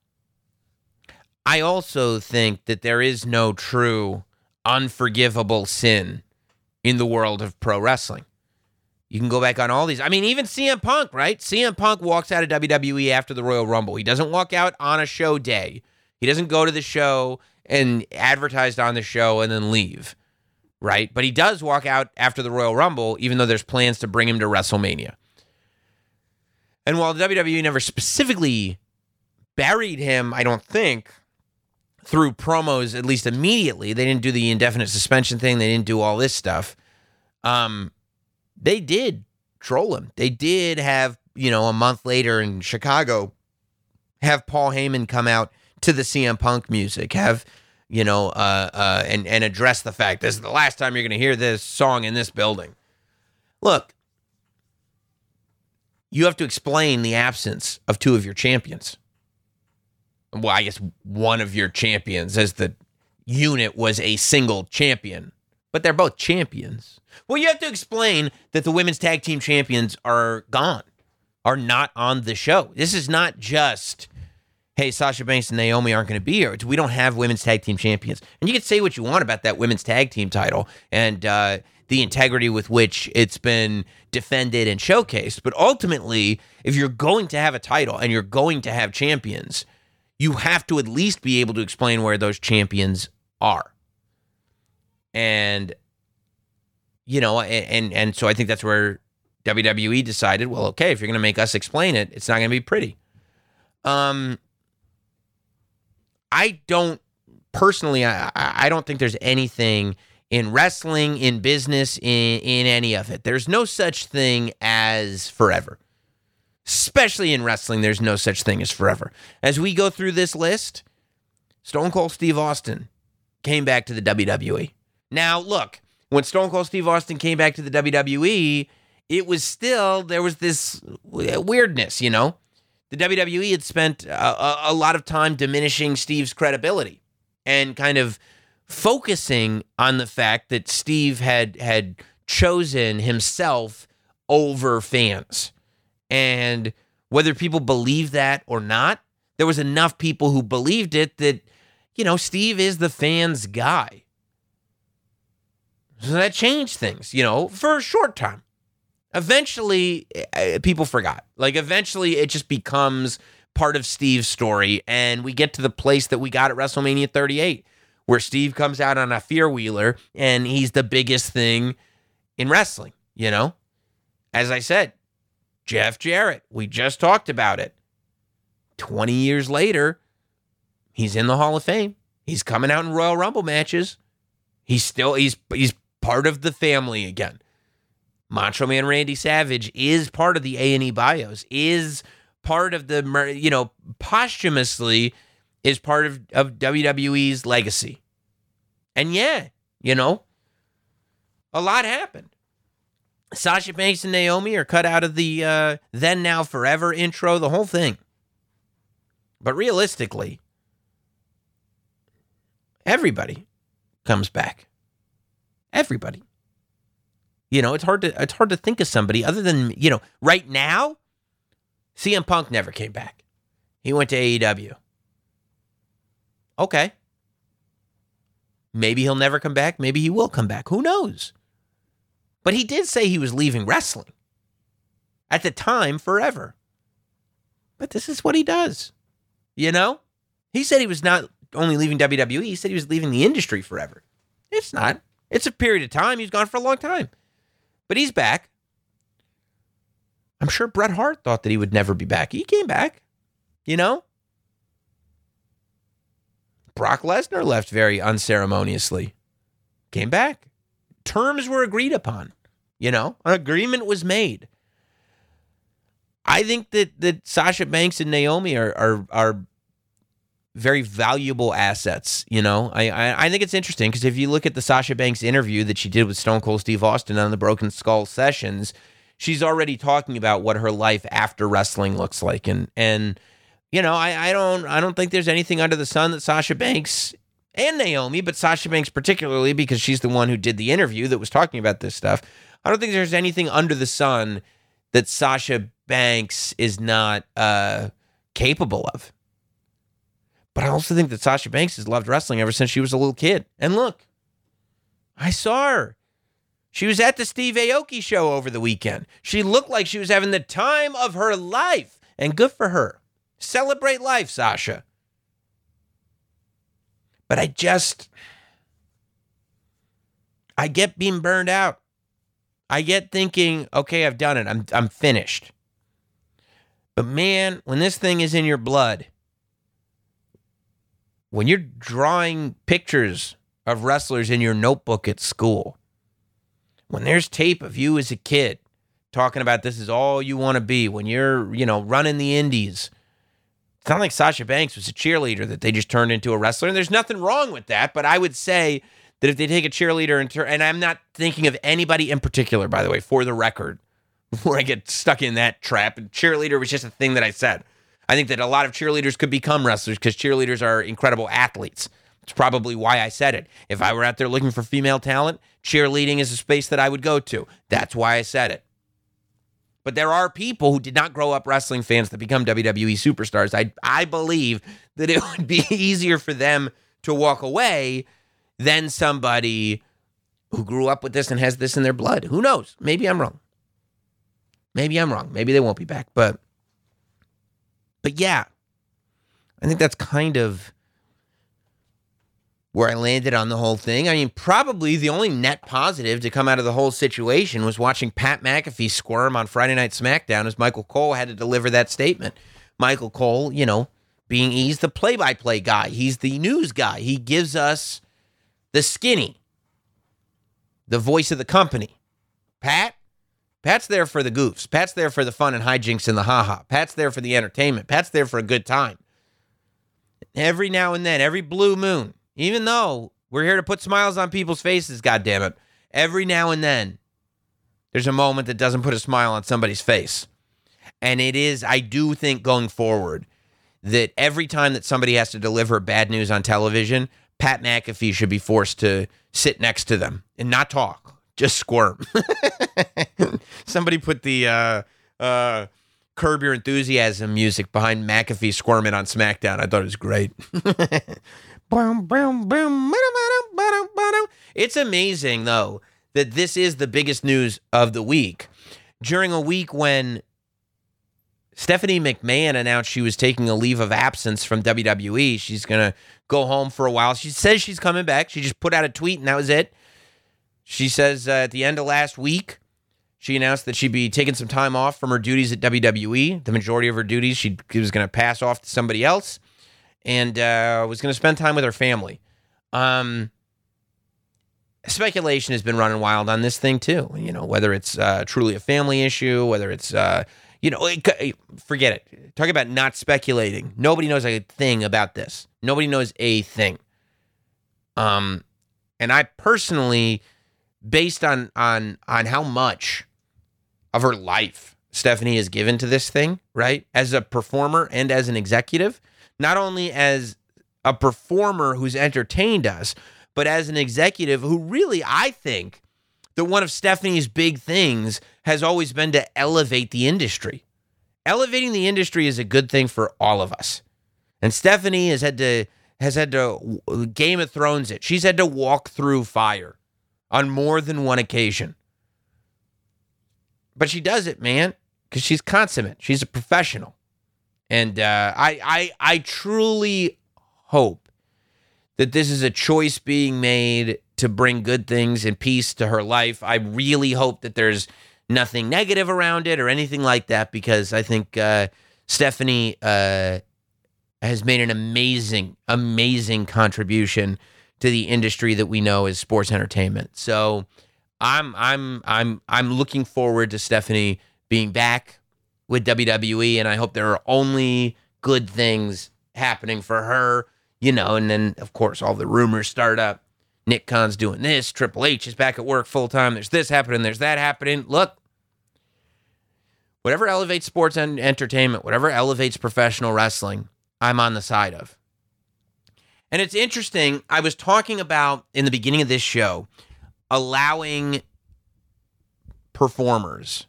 I also think that there is no true unforgivable sin in the world of pro wrestling. You can go back on all these. I mean, even CM Punk, right? CM Punk walks out of WWE after the Royal Rumble. He doesn't walk out on a show day. He doesn't go to the show and advertise on the show and then leave, right? But he does walk out after the Royal Rumble, even though there's plans to bring him to WrestleMania. And while the WWE never specifically buried him, I don't think, through promos, at least immediately, they didn't do the indefinite suspension thing. They didn't do all this stuff. They did troll him. They did have, a month later in Chicago, have Paul Heyman come out to the CM Punk music, have, and address the fact this is the last time you're going to hear this song in this building. Look, you have to explain the absence of two of your champions. Well, I guess one of your champions, as the unit was a single champion, but they're both champions. Well, you have to explain that the women's tag team champions are gone, are not on the show. This is not just, hey, Sasha Banks and Naomi aren't going to be here. We don't have women's tag team champions. And you can say what you want about that women's tag team title and the integrity with which it's been defended and showcased. But ultimately, if you're going to have a title and you're going to have champions, you have to at least be able to explain where those champions are. And, and so I think that's where WWE decided, well, okay, if you're going to make us explain it, it's not going to be pretty. I don't think there's anything in wrestling, in business, in any of it. There's no such thing as forever. Especially in wrestling, there's no such thing as forever. As we go through this list, Stone Cold Steve Austin came back to the WWE. Now, look, when Stone Cold Steve Austin came back to the WWE, it was still, there was this weirdness, The WWE had spent a lot of time diminishing Steve's credibility and kind of focusing on the fact that Steve had chosen himself over fans. And whether people believe that or not, there was enough people who believed it that, Steve is the fans' guy. So that changed things, for a short time. Eventually, people forgot. Eventually, it just becomes part of Steve's story, and we get to the place that we got at WrestleMania 38, where Steve comes out on a fear-wheeler, and he's the biggest thing in wrestling, As I said, Jeff Jarrett, we just talked about it. 20 years later, he's in the Hall of Fame. He's coming out in Royal Rumble matches. He's part of the family again. Macho Man Randy Savage is part of the A&E bios, is part of the, posthumously is part of WWE's legacy. And yeah, a lot happened. Sasha Banks and Naomi are cut out of the Then Now Forever intro, the whole thing. But realistically, everybody comes back. Everybody. It's hard to think of somebody other than, right now, CM Punk never came back. He went to AEW. Okay. Maybe he'll never come back. Maybe he will come back. Who knows? But he did say he was leaving wrestling. At the time, forever. But this is what he does. He said he was not only leaving WWE, he said he was leaving the industry forever. It's not. It's a period of time. He's gone for a long time. But he's back. I'm sure Bret Hart thought that he would never be back. He came back. Brock Lesnar left very unceremoniously. Came back. Terms were agreed upon. An agreement was made. I think that Sasha Banks and Naomi are very valuable assets. I think it's interesting because if you look at the Sasha Banks interview that she did with Stone Cold Steve Austin on the Broken Skull Sessions, she's already talking about what her life after wrestling looks like. And I don't think there's anything under the sun that Sasha Banks and Naomi, but Sasha Banks particularly because she's the one who did the interview that was talking about this stuff. I don't think there's anything under the sun that Sasha Banks is not capable of. But I also think that Sasha Banks has loved wrestling ever since she was a little kid. And look, I saw her She was at the Steve Aoki show over the weekend. She looked like she was having the time of her life, and good for her. Celebrate life, Sasha. But I get being burned out. I get thinking, okay, I've done it. I'm finished. But man, when this thing is in your blood, when you're drawing pictures of wrestlers in your notebook at school, when there's tape of you as a kid talking about this is all you want to be, when you're, running the indies, it's not like Sasha Banks was a cheerleader that they just turned into a wrestler. And there's nothing wrong with that, but I would say that if they take a cheerleader and I'm not thinking of anybody in particular, by the way, for the record, before I get stuck in that trap, and cheerleader was just a thing that I said. I think that a lot of cheerleaders could become wrestlers because cheerleaders are incredible athletes. It's probably why I said it. If I were out there looking for female talent, cheerleading is a space that I would go to. That's why I said it. But there are people who did not grow up wrestling fans that become WWE superstars. I believe that it would be easier for them to walk away than somebody who grew up with this and has this in their blood. Who knows? Maybe I'm wrong. Maybe they won't be back. But yeah, I think that's kind of where I landed on the whole thing. I mean, probably the only net positive to come out of the whole situation was watching Pat McAfee squirm on Friday Night SmackDown as Michael Cole had to deliver that statement. Michael Cole, he's the play-by-play guy. He's the news guy. He gives us the skinny, the voice of the company. Pat's there for the goofs. Pat's there for the fun and hijinks and the ha-ha. Pat's there for the entertainment. Pat's there for a good time. Every now and then, every blue moon, even though we're here to put smiles on people's faces, goddammit, every now and then, there's a moment that doesn't put a smile on somebody's face. And it is, I do think going forward, that every time that somebody has to deliver bad news on television, Pat McAfee should be forced to sit next to them and not talk, just squirm. Somebody put the Curb Your Enthusiasm music behind McAfee squirming on SmackDown. I thought it was great. It's amazing, though, that this is the biggest news of the week. During a week when Stephanie McMahon announced she was taking a leave of absence from WWE. She's going to go home for a while. She says she's coming back. She just put out a tweet, and that was it. She says at the end of last week, she announced that she'd be taking some time off from her duties at WWE. The majority of her duties she was going to pass off to somebody else and was going to spend time with her family. Speculation has been running wild on this thing, too. Whether it's truly a family issue, whether it's, forget it. Talk about not speculating. Nobody knows a thing about this. Nobody knows a thing. And I personally, based on how much of her life Stephanie has given to this thing, right? As a performer and as an executive, not only as a performer who's entertained us, but as an executive who really, I think, that one of Stephanie's big things has always been to elevate the industry. Elevating the industry is a good thing for all of us. And Stephanie has had to Game of Thrones it. She's had to walk through fire on more than one occasion. But she does it, man, because she's consummate. She's a professional. And I truly hope that this is a choice being made to bring good things and peace to her life. I really hope that there's nothing negative around it or anything like that, because I think Stephanie has made an amazing, amazing contribution to the industry that we know as sports entertainment. So I'm looking forward to Stephanie being back with WWE, and I hope there are only good things happening for her, and then, of course, all the rumors start up. Nick Khan's doing this. Triple H is back at work full time. There's this happening. There's that happening. Look, whatever elevates sports and entertainment, whatever elevates professional wrestling, I'm on the side of. And it's interesting. I was talking about, in the beginning of this show, allowing performers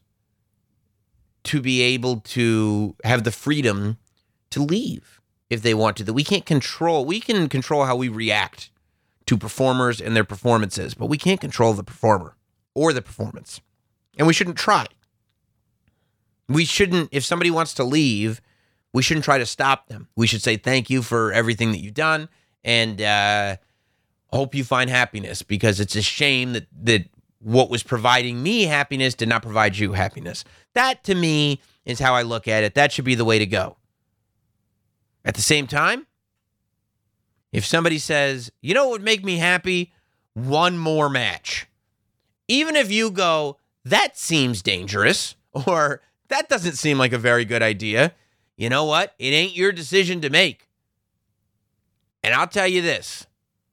to be able to have the freedom to leave if they want to. That we can control how we react to performers and their performances, but we can't control the performer. or the performance. And we shouldn't try. We shouldn't, if somebody wants to leave, we shouldn't try to stop them. We should say thank you for everything that you've done and hope you find happiness, because it's a shame that what was providing me happiness did not provide you happiness. That, to me, is how I look at it. That should be the way to go. At the same time, if somebody says, you know what would make me happy? One more match. Even if you go, that seems dangerous, or that doesn't seem like a very good idea, you know what? It ain't your decision to make. And I'll tell you this.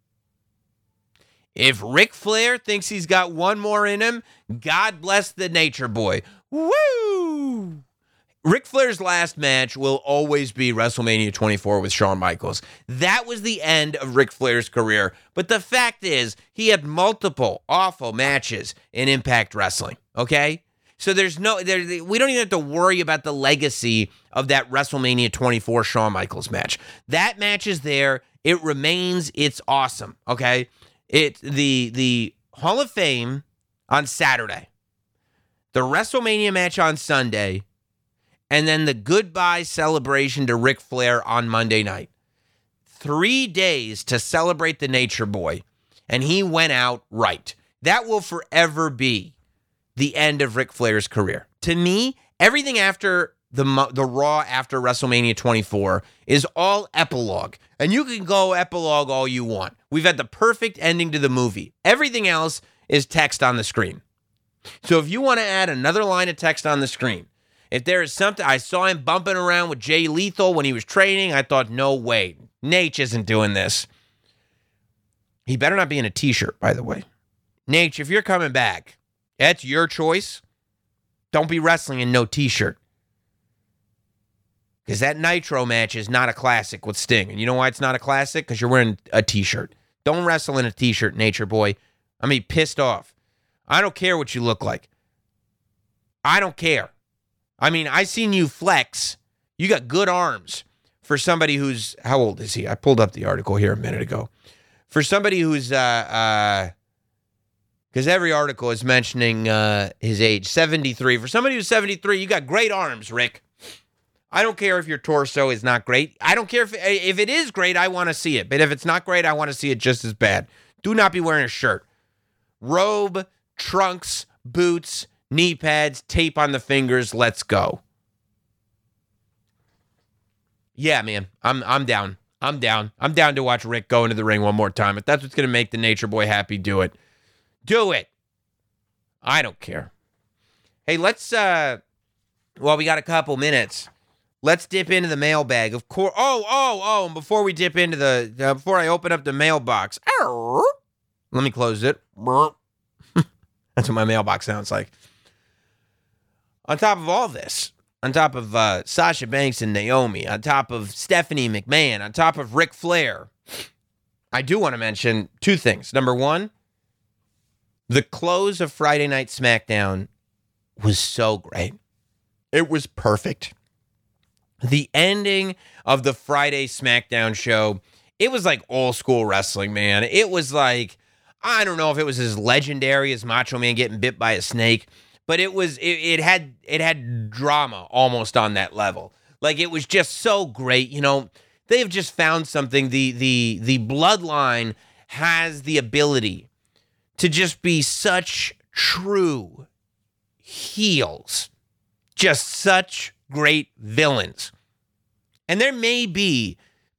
If Ric Flair thinks he's got one more in him, God bless the Nature Boy. Woo! Ric Flair's last match will always be WrestleMania 24 with Shawn Michaels. That was the end of Ric Flair's career. But the fact is, he had multiple awful matches in Impact Wrestling, okay? So we don't even have to worry about the legacy of that WrestleMania 24 Shawn Michaels match. That match is there. It remains. It's awesome, okay? It's the Hall of Fame on Saturday, the WrestleMania match on Sunday, and then the goodbye celebration to Ric Flair on Monday night. 3 days to celebrate the Nature Boy, and he went out right. That will forever be the end of Ric Flair's career. To me, everything after the Raw after WrestleMania 24 is all epilogue. And you can go epilogue all you want. We've had the perfect ending to the movie. Everything else is text on the screen. So if you want to add another line of text on the screen, if there is something, I saw him bumping around with Jay Lethal when he was training, I thought, no way, Nate isn't doing this. He better not be in a t-shirt, by the way. Nate, if you're coming back, that's your choice. Don't be wrestling in no t-shirt. Because that Nitro match is not a classic with Sting. And you know why it's not a classic? Because you're wearing a t-shirt. Don't wrestle in a t-shirt, Nature Boy. I mean, pissed off. I don't care what you look like. I don't care. I mean, I seen you flex. You got good arms for somebody who's, how old is he? I pulled up the article here a minute ago. For somebody who's, because every article is mentioning his age, 73. For somebody who's 73, you got great arms, Rick. I don't care if your torso is not great. I don't care if it is great, I want to see it. But if it's not great, I want to see it just as bad. Do not be wearing a shirt. Robe, trunks, boots, knee pads, tape on the fingers, let's go. Yeah, man, I'm down. I'm down to watch Rick go into the ring one more time. If that's what's going to make the Nature Boy happy, do it. Do it. I don't care. Hey, let's, we got a couple minutes. Let's dip into the mailbag. Of course. And before we dip into before I open up the mailbox, let me close it. That's what my mailbox sounds like. On top of all this, on top of Sasha Banks and Naomi, on top of Stephanie McMahon, on top of Ric Flair, I do want to mention two things. Number one, the close of Friday Night SmackDown was so great. It was perfect. The ending of the Friday SmackDown show, it was like old school wrestling, man. It was like, I don't know if it was as legendary as Macho Man getting bit by a snake, but it had drama almost on that level. Like, it was just so great. You know, they've just found something. The bloodline has the ability to just be such true heels, just such great villains. And there may be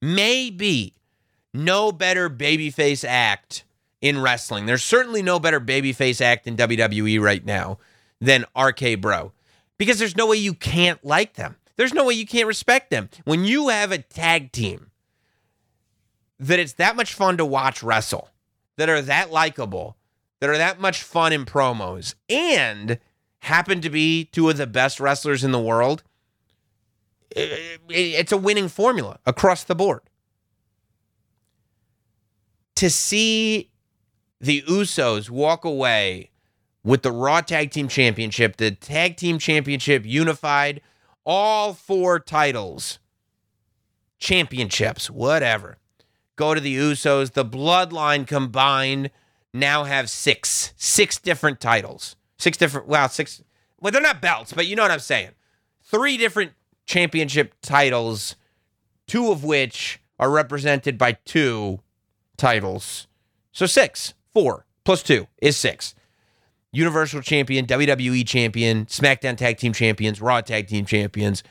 no better babyface act in wrestling. There's certainly no better babyface act in WWE right now than RK Bro. Because there's no way you can't like them. There's no way you can't respect them. When you have a tag team that it's that much fun to watch wrestle, that are that likable, that are that much fun in promos, and happen to be two of the best wrestlers in the world, it's a winning formula across the board. To see the Usos walk away with the Raw Tag Team Championship, the Tag Team Championship unified, all 4 titles, championships, whatever, go to the Usos, the bloodline combined now have six different titles. Six. Well, they're not belts, but you know what I'm saying. 3 different championship titles, 2 of which are represented by 2 titles. So 6. 4 plus 2 is 6. Universal Champion, WWE Champion, SmackDown Tag Team Champions, Raw Tag Team Champions.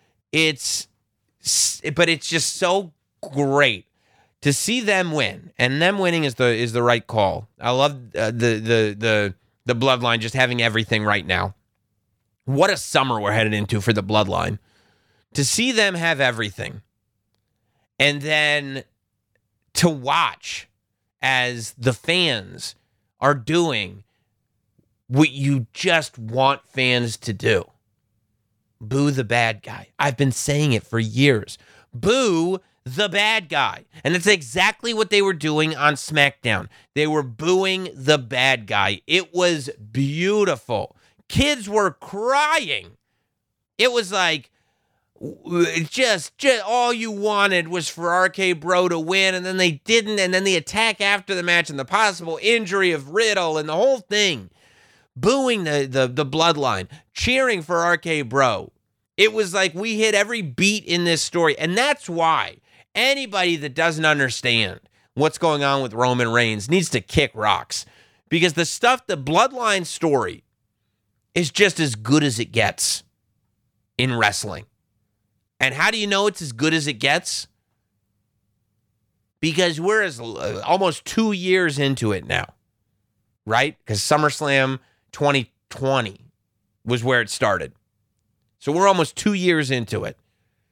But it's just so great to see them win, and them winning is the right call. I love the Bloodline just having everything right now. What a summer we're headed into for the Bloodline. To see them have everything, and then to watch as the fans are doing what you just want fans to do. Boo the bad guy. I've been saying it for years. Boo the bad guy. And that's exactly what they were doing on SmackDown. They were booing the bad guy. It was beautiful. Kids were crying. It was like, just all you wanted was for RK Bro to win, and then they didn't, and then the attack after the match and the possible injury of Riddle and the whole thing. Booing the Bloodline, cheering for RK Bro. It was like we hit every beat in this story, and that's why anybody that doesn't understand what's going on with Roman Reigns needs to kick rocks, because the Bloodline story is just as good as it gets in wrestling. And how do you know it's as good as it gets? Because we're almost 2 years into it now, right? Because SummerSlam 2020 was where it started. So we're almost 2 years into it.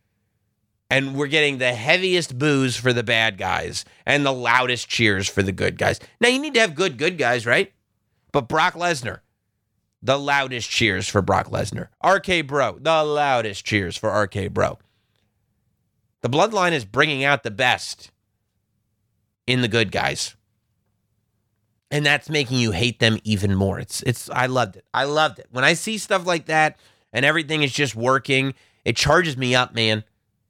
And we're getting the heaviest boos for the bad guys and the loudest cheers for the good guys. Now, you need to have good guys, right? But Brock Lesnar, the loudest cheers for Brock Lesnar. RK Bro, the loudest cheers for RK Bro. The Bloodline is bringing out the best in the good guys. And that's making you hate them even more. I loved it. I loved it. When I see stuff like that and everything is just working, it charges me up, man.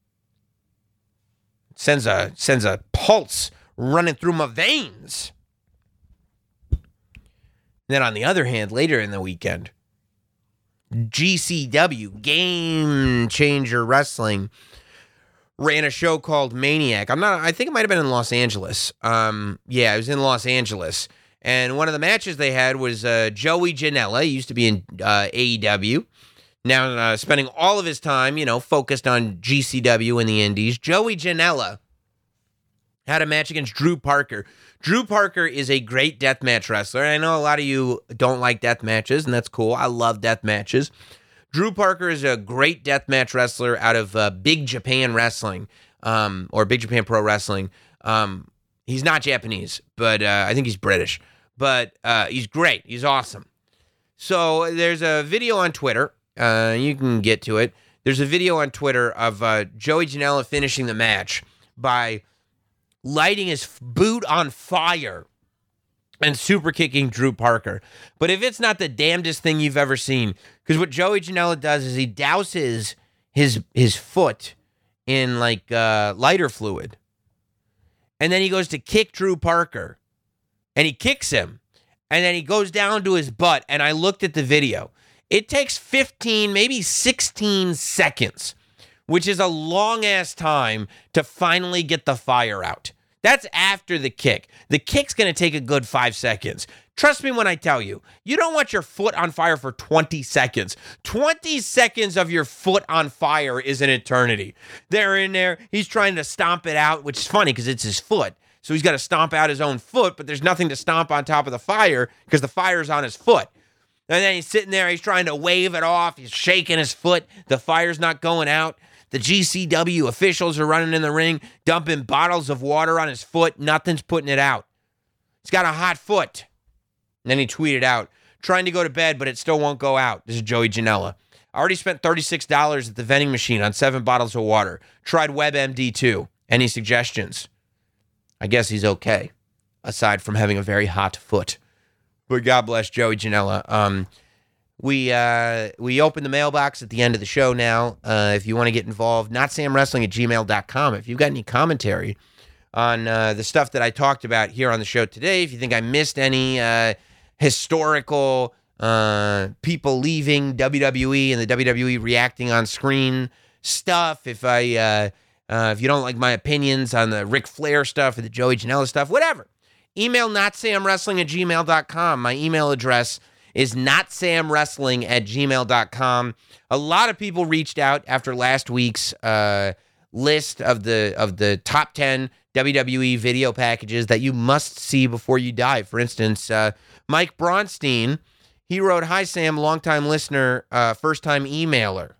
It sends a pulse running through my veins. Then on the other hand, later in the weekend, GCW, Game Changer Wrestling, ran a show called Maniac. I think it might have been in Los Angeles. Yeah, it was in Los Angeles. And one of the matches they had was Joey Janela. He used to be in AEW. Now spending all of his time, focused on GCW and the Indies. Joey Janela had a match against Drew Parker. Drew Parker is a great deathmatch wrestler. I know a lot of you don't like death matches, and that's cool. I love death matches. Drew Parker is a great deathmatch wrestler out of Big Japan Wrestling, or Big Japan Pro Wrestling. He's not Japanese, but I think he's British. But he's great. He's awesome. So there's a video on Twitter. You can get to it. There's a video on Twitter of Joey Janela finishing the match by lighting his boot on fire and super kicking Drew Parker. But if it's not the damnedest thing you've ever seen, because what Joey Janela does is he douses his foot in lighter fluid. And then he goes to kick Drew Parker. And he kicks him. And then he goes down to his butt. And I looked at the video. It takes 15, maybe 16 seconds, which is a long-ass time to finally get the fire out. That's after the kick. The kick's going to take a good 5 seconds. Trust me when I tell you, you don't want your foot on fire for 20 seconds. 20 seconds of your foot on fire is an eternity. They're in there. He's trying to stomp it out, which is funny because it's his foot. So he's got to stomp out his own foot, but there's nothing to stomp on top of the fire because the fire's on his foot. And then he's sitting there. He's trying to wave it off. He's shaking his foot. The fire's not going out. The GCW officials are running in the ring, dumping bottles of water on his foot. Nothing's putting it out. He's got a hot foot. And then he tweeted out, trying to go to bed, but it still won't go out. This is Joey Janela. I already spent $36 at the vending machine on 7 bottles of water. Tried WebMD too. Any suggestions? I guess he's okay, aside from having a very hot foot. But God bless Joey Janela. We open the mailbox at the end of the show now. If you want to get involved, notsamwrestling@gmail.com. If you've got any commentary on the stuff that I talked about here on the show today. If you think I missed any historical people leaving WWE and the WWE reacting on screen stuff, if you don't like my opinions on the Ric Flair stuff or the Joey Janela stuff, whatever, email notsamwrestling@gmail.com. My email address is notsamwrestling@gmail.com. A lot of people reached out after last week's list of the top 10 WWE video packages that you must see before you die. For instance, Mike Braunstein, he wrote, "Hi Sam, longtime listener, first-time emailer."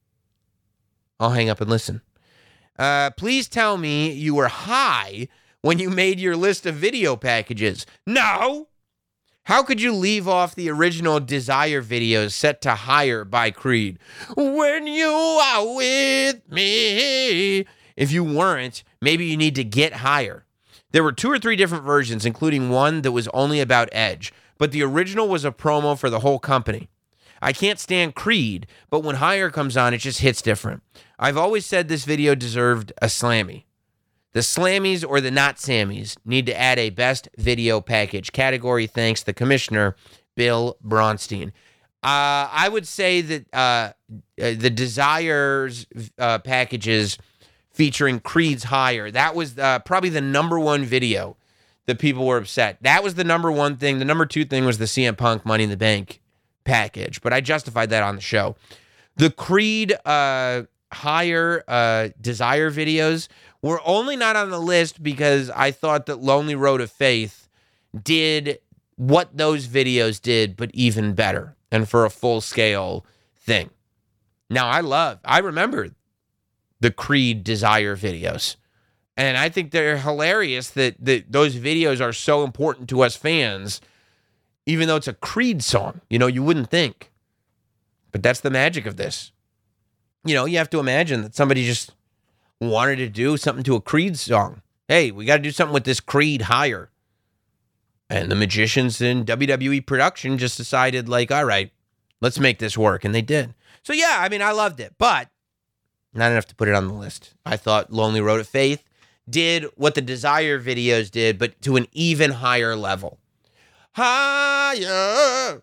I'll hang up and listen. "Please tell me you were high when you made your list of video packages." No! How could you leave off the original Desire videos set to Higher by Creed? When you are with me. If you weren't, maybe you need to get higher. There were 2 or 3 different versions, including one that was only about Edge, but the original was a promo for the whole company. I can't stand Creed, but when Higher comes on, it just hits different. I've always said this video deserved a Slammy. The Slammies or the Not Sammies need to add a best video package category. Thanks, the commissioner, Bill Braunstein. I would say that the Desires packages featuring Creed's Higher, that was probably the number one video that people were upset. That was the number one thing. The number 2 thing was the CM Punk Money in the Bank package, but I justified that on the show. The Creed Higher Desire videos were only not on the list because I thought that Lonely Road of Faith did what those videos did, but even better, and for a full-scale thing. Now, I remember the Creed Desire videos, and I think they're hilarious that those videos are so important to us fans, even though it's a Creed song. You wouldn't think. But that's the magic of this. You have to imagine that somebody just wanted to do something to a Creed song. Hey, we got to do something with this Creed Higher. And the magicians in WWE production just decided, all right, let's make this work. And they did. So, yeah, I loved it. But not enough to put it on the list. I thought Lonely Road of Faith did what the Desire videos did, but to an even higher level. Higher!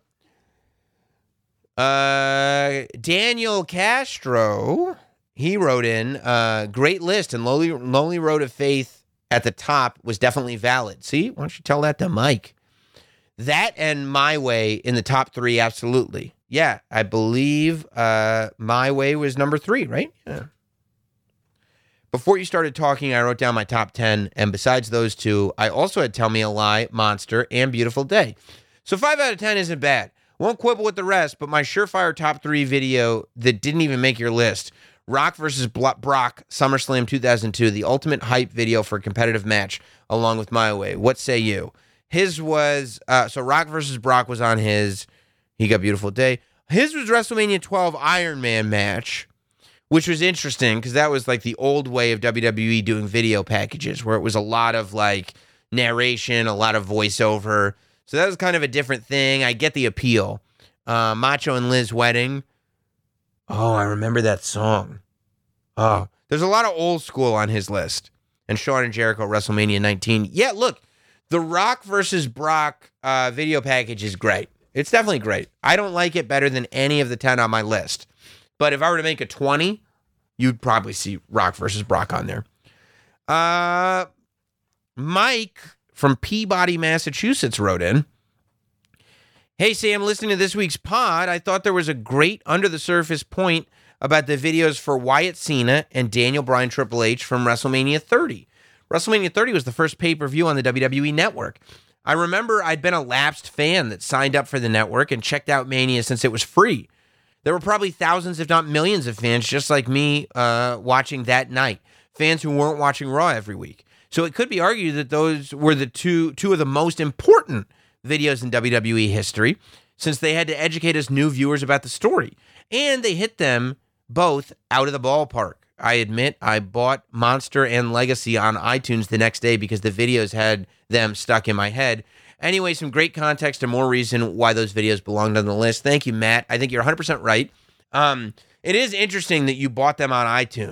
Daniel Castro, he wrote in, great list, and Lonely Road of Faith at the top was definitely valid. See, why don't you tell that to Mike? That and My Way in the top 3, absolutely. Yeah, I believe My Way was number 3, right? Yeah. Before you started talking, I wrote down my top 10, and besides those 2, I also had Tell Me a Lie, Monster, and Beautiful Day. So 5 out of 10 isn't bad. Won't quibble with the rest, but my surefire top 3 video that didn't even make your list, Rock versus Brock, SummerSlam 2002, the ultimate hype video for a competitive match, along with My Way. What say you? His was, so Rock versus Brock was on his, he got Beautiful Day. His was WrestleMania 12 Iron Man match, which was interesting because that was the old way of WWE doing video packages, where it was a lot of narration, a lot of voiceover. So that was kind of a different thing. I get the appeal. Macho and Liz Wedding. Oh, I remember that song. Oh, there's a lot of old school on his list. And Shawn and Jericho, WrestleMania 19. Yeah, look, the Rock versus Brock video package is great. It's definitely great. I don't like it better than any of the 10 on my list. But if I were to make a 20, you'd probably see Rock versus Brock on there. Mike from Peabody, Massachusetts wrote in, "Hey, Sam, listening to this week's pod, I thought there was a great under-the-surface point about the videos for Wyatt Cena and Daniel Bryan Triple H from WrestleMania 30. WrestleMania 30 was the first pay-per-view on the WWE Network. I remember I'd been a lapsed fan that signed up for the network and checked out Mania since it was free. There were probably thousands, if not millions of fans just like me watching that night, fans who weren't watching Raw every week. So it could be argued that those were the two of the most important videos in WWE history, since they had to educate us new viewers about the story. And they hit them both out of the ballpark. I admit I bought Monster and Legacy on iTunes the next day because the videos had them stuck in my head. Anyway, some great context and more reason why those videos belonged on the list. Thank you, Matt. I think you're 100% right. It is interesting that you bought them on iTunes.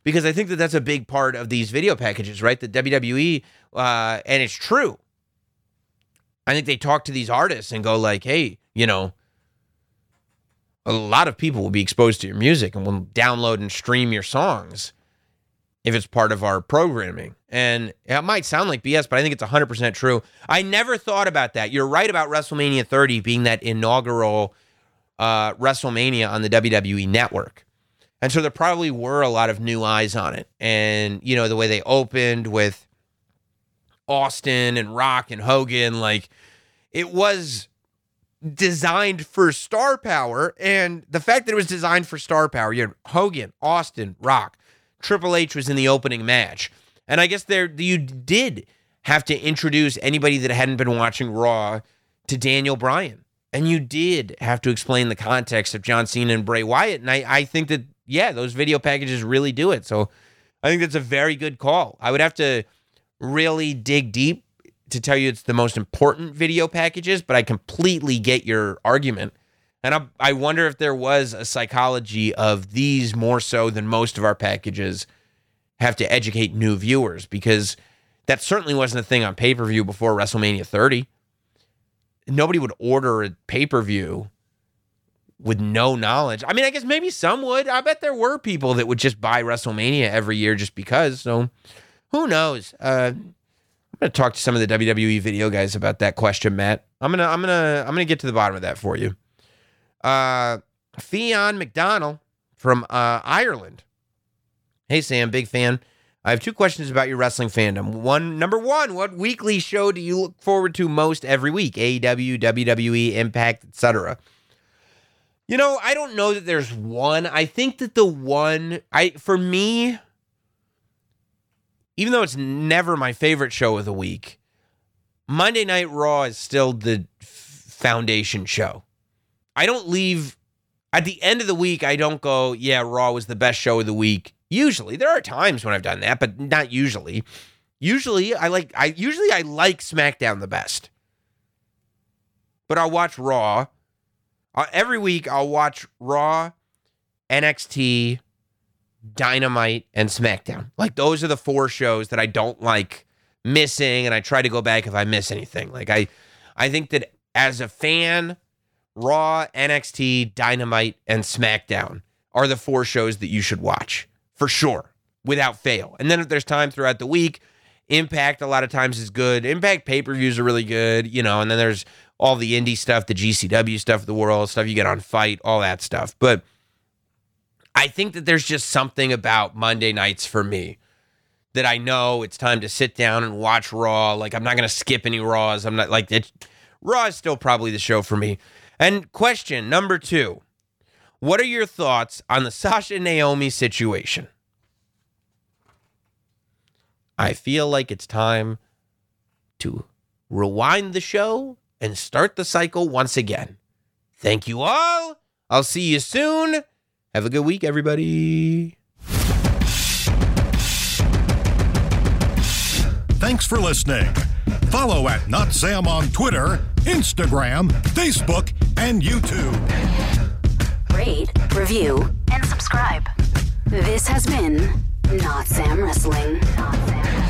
because I think that that's a big part of these video packages, right? The WWE, and it's true. I think they talk to these artists and go like, hey, you know, a lot of people will be exposed to your music and will download and stream your songs if it's part of our programming. And it might sound like BS, but I think it's 100% true. I never thought about that. You're right about WrestleMania 30 being that inaugural WrestleMania on the WWE Network. And so there probably were a lot of new eyes on it. And, you know, the way they opened with Austin and Rock and Hogan, like, it was designed for star power. And the fact that it was designed for star power, you had Hogan, Austin, Rock, Triple H was in the opening match. And I guess you did have to introduce anybody that hadn't been watching Raw to Daniel Bryan. And you did have to explain the context of John Cena and Bray Wyatt. And I think that, yeah, those video packages really do it. So I think that's a very good call. I would have to really dig deep to tell you it's the most important video packages, but I completely get your argument. And I wonder if there was a psychology of these more so than most of our packages have to educate new viewers, because that certainly wasn't a thing on pay-per-view before WrestleMania 30. Nobody would order a pay-per-view with no knowledge. I mean, I guess maybe some would. I bet there were people that would just buy WrestleMania every year just because. So who knows? I'm gonna talk to some of the WWE video guys about that question, Matt. I'm gonna get to the bottom of that for you. Fionn McDonald from Ireland. Hey Sam, big fan. I have 2 questions about your wrestling fandom. Number one, what weekly show do you look forward to most every week? AEW, WWE, Impact, etc. You know, I don't know that there's one. I think that the one, for me, even though it's never my favorite show of the week, Monday Night Raw is still the foundation show. I don't leave, at the end of the week, I don't go, yeah, Raw was the best show of the week. Usually. There are times when I've done that, but not usually. Usually I like SmackDown the best. But I'll watch Raw. Every week I'll watch Raw, NXT, Dynamite, and SmackDown. Like, those are the 4 shows that I don't like missing, and I try to go back if I miss anything. Like, I think that as a fan, Raw, NXT, Dynamite, and SmackDown are the 4 shows that you should watch, for sure, without fail. And then if there's time throughout the week, Impact a lot of times is good. Impact pay-per-views are really good, you know, and then there's all the indie stuff, the GCW stuff of the world, stuff you get on Fight, all that stuff. But I think that there's just something about Monday nights for me that I know it's time to sit down and watch Raw. Like, I'm not going to skip any Raws. I'm not like, Raw is still probably the show for me. And question number 2, what are your thoughts on the Sasha and Naomi situation? I feel like it's time to rewind the show and start the cycle once again. Thank you all. I'll see you soon. Have a good week, everybody. Thanks for listening. Follow at Not Sam on Twitter, Instagram, Facebook, and YouTube. Rate, review, and subscribe. This has been Not Sam Wrestling. Not Sam.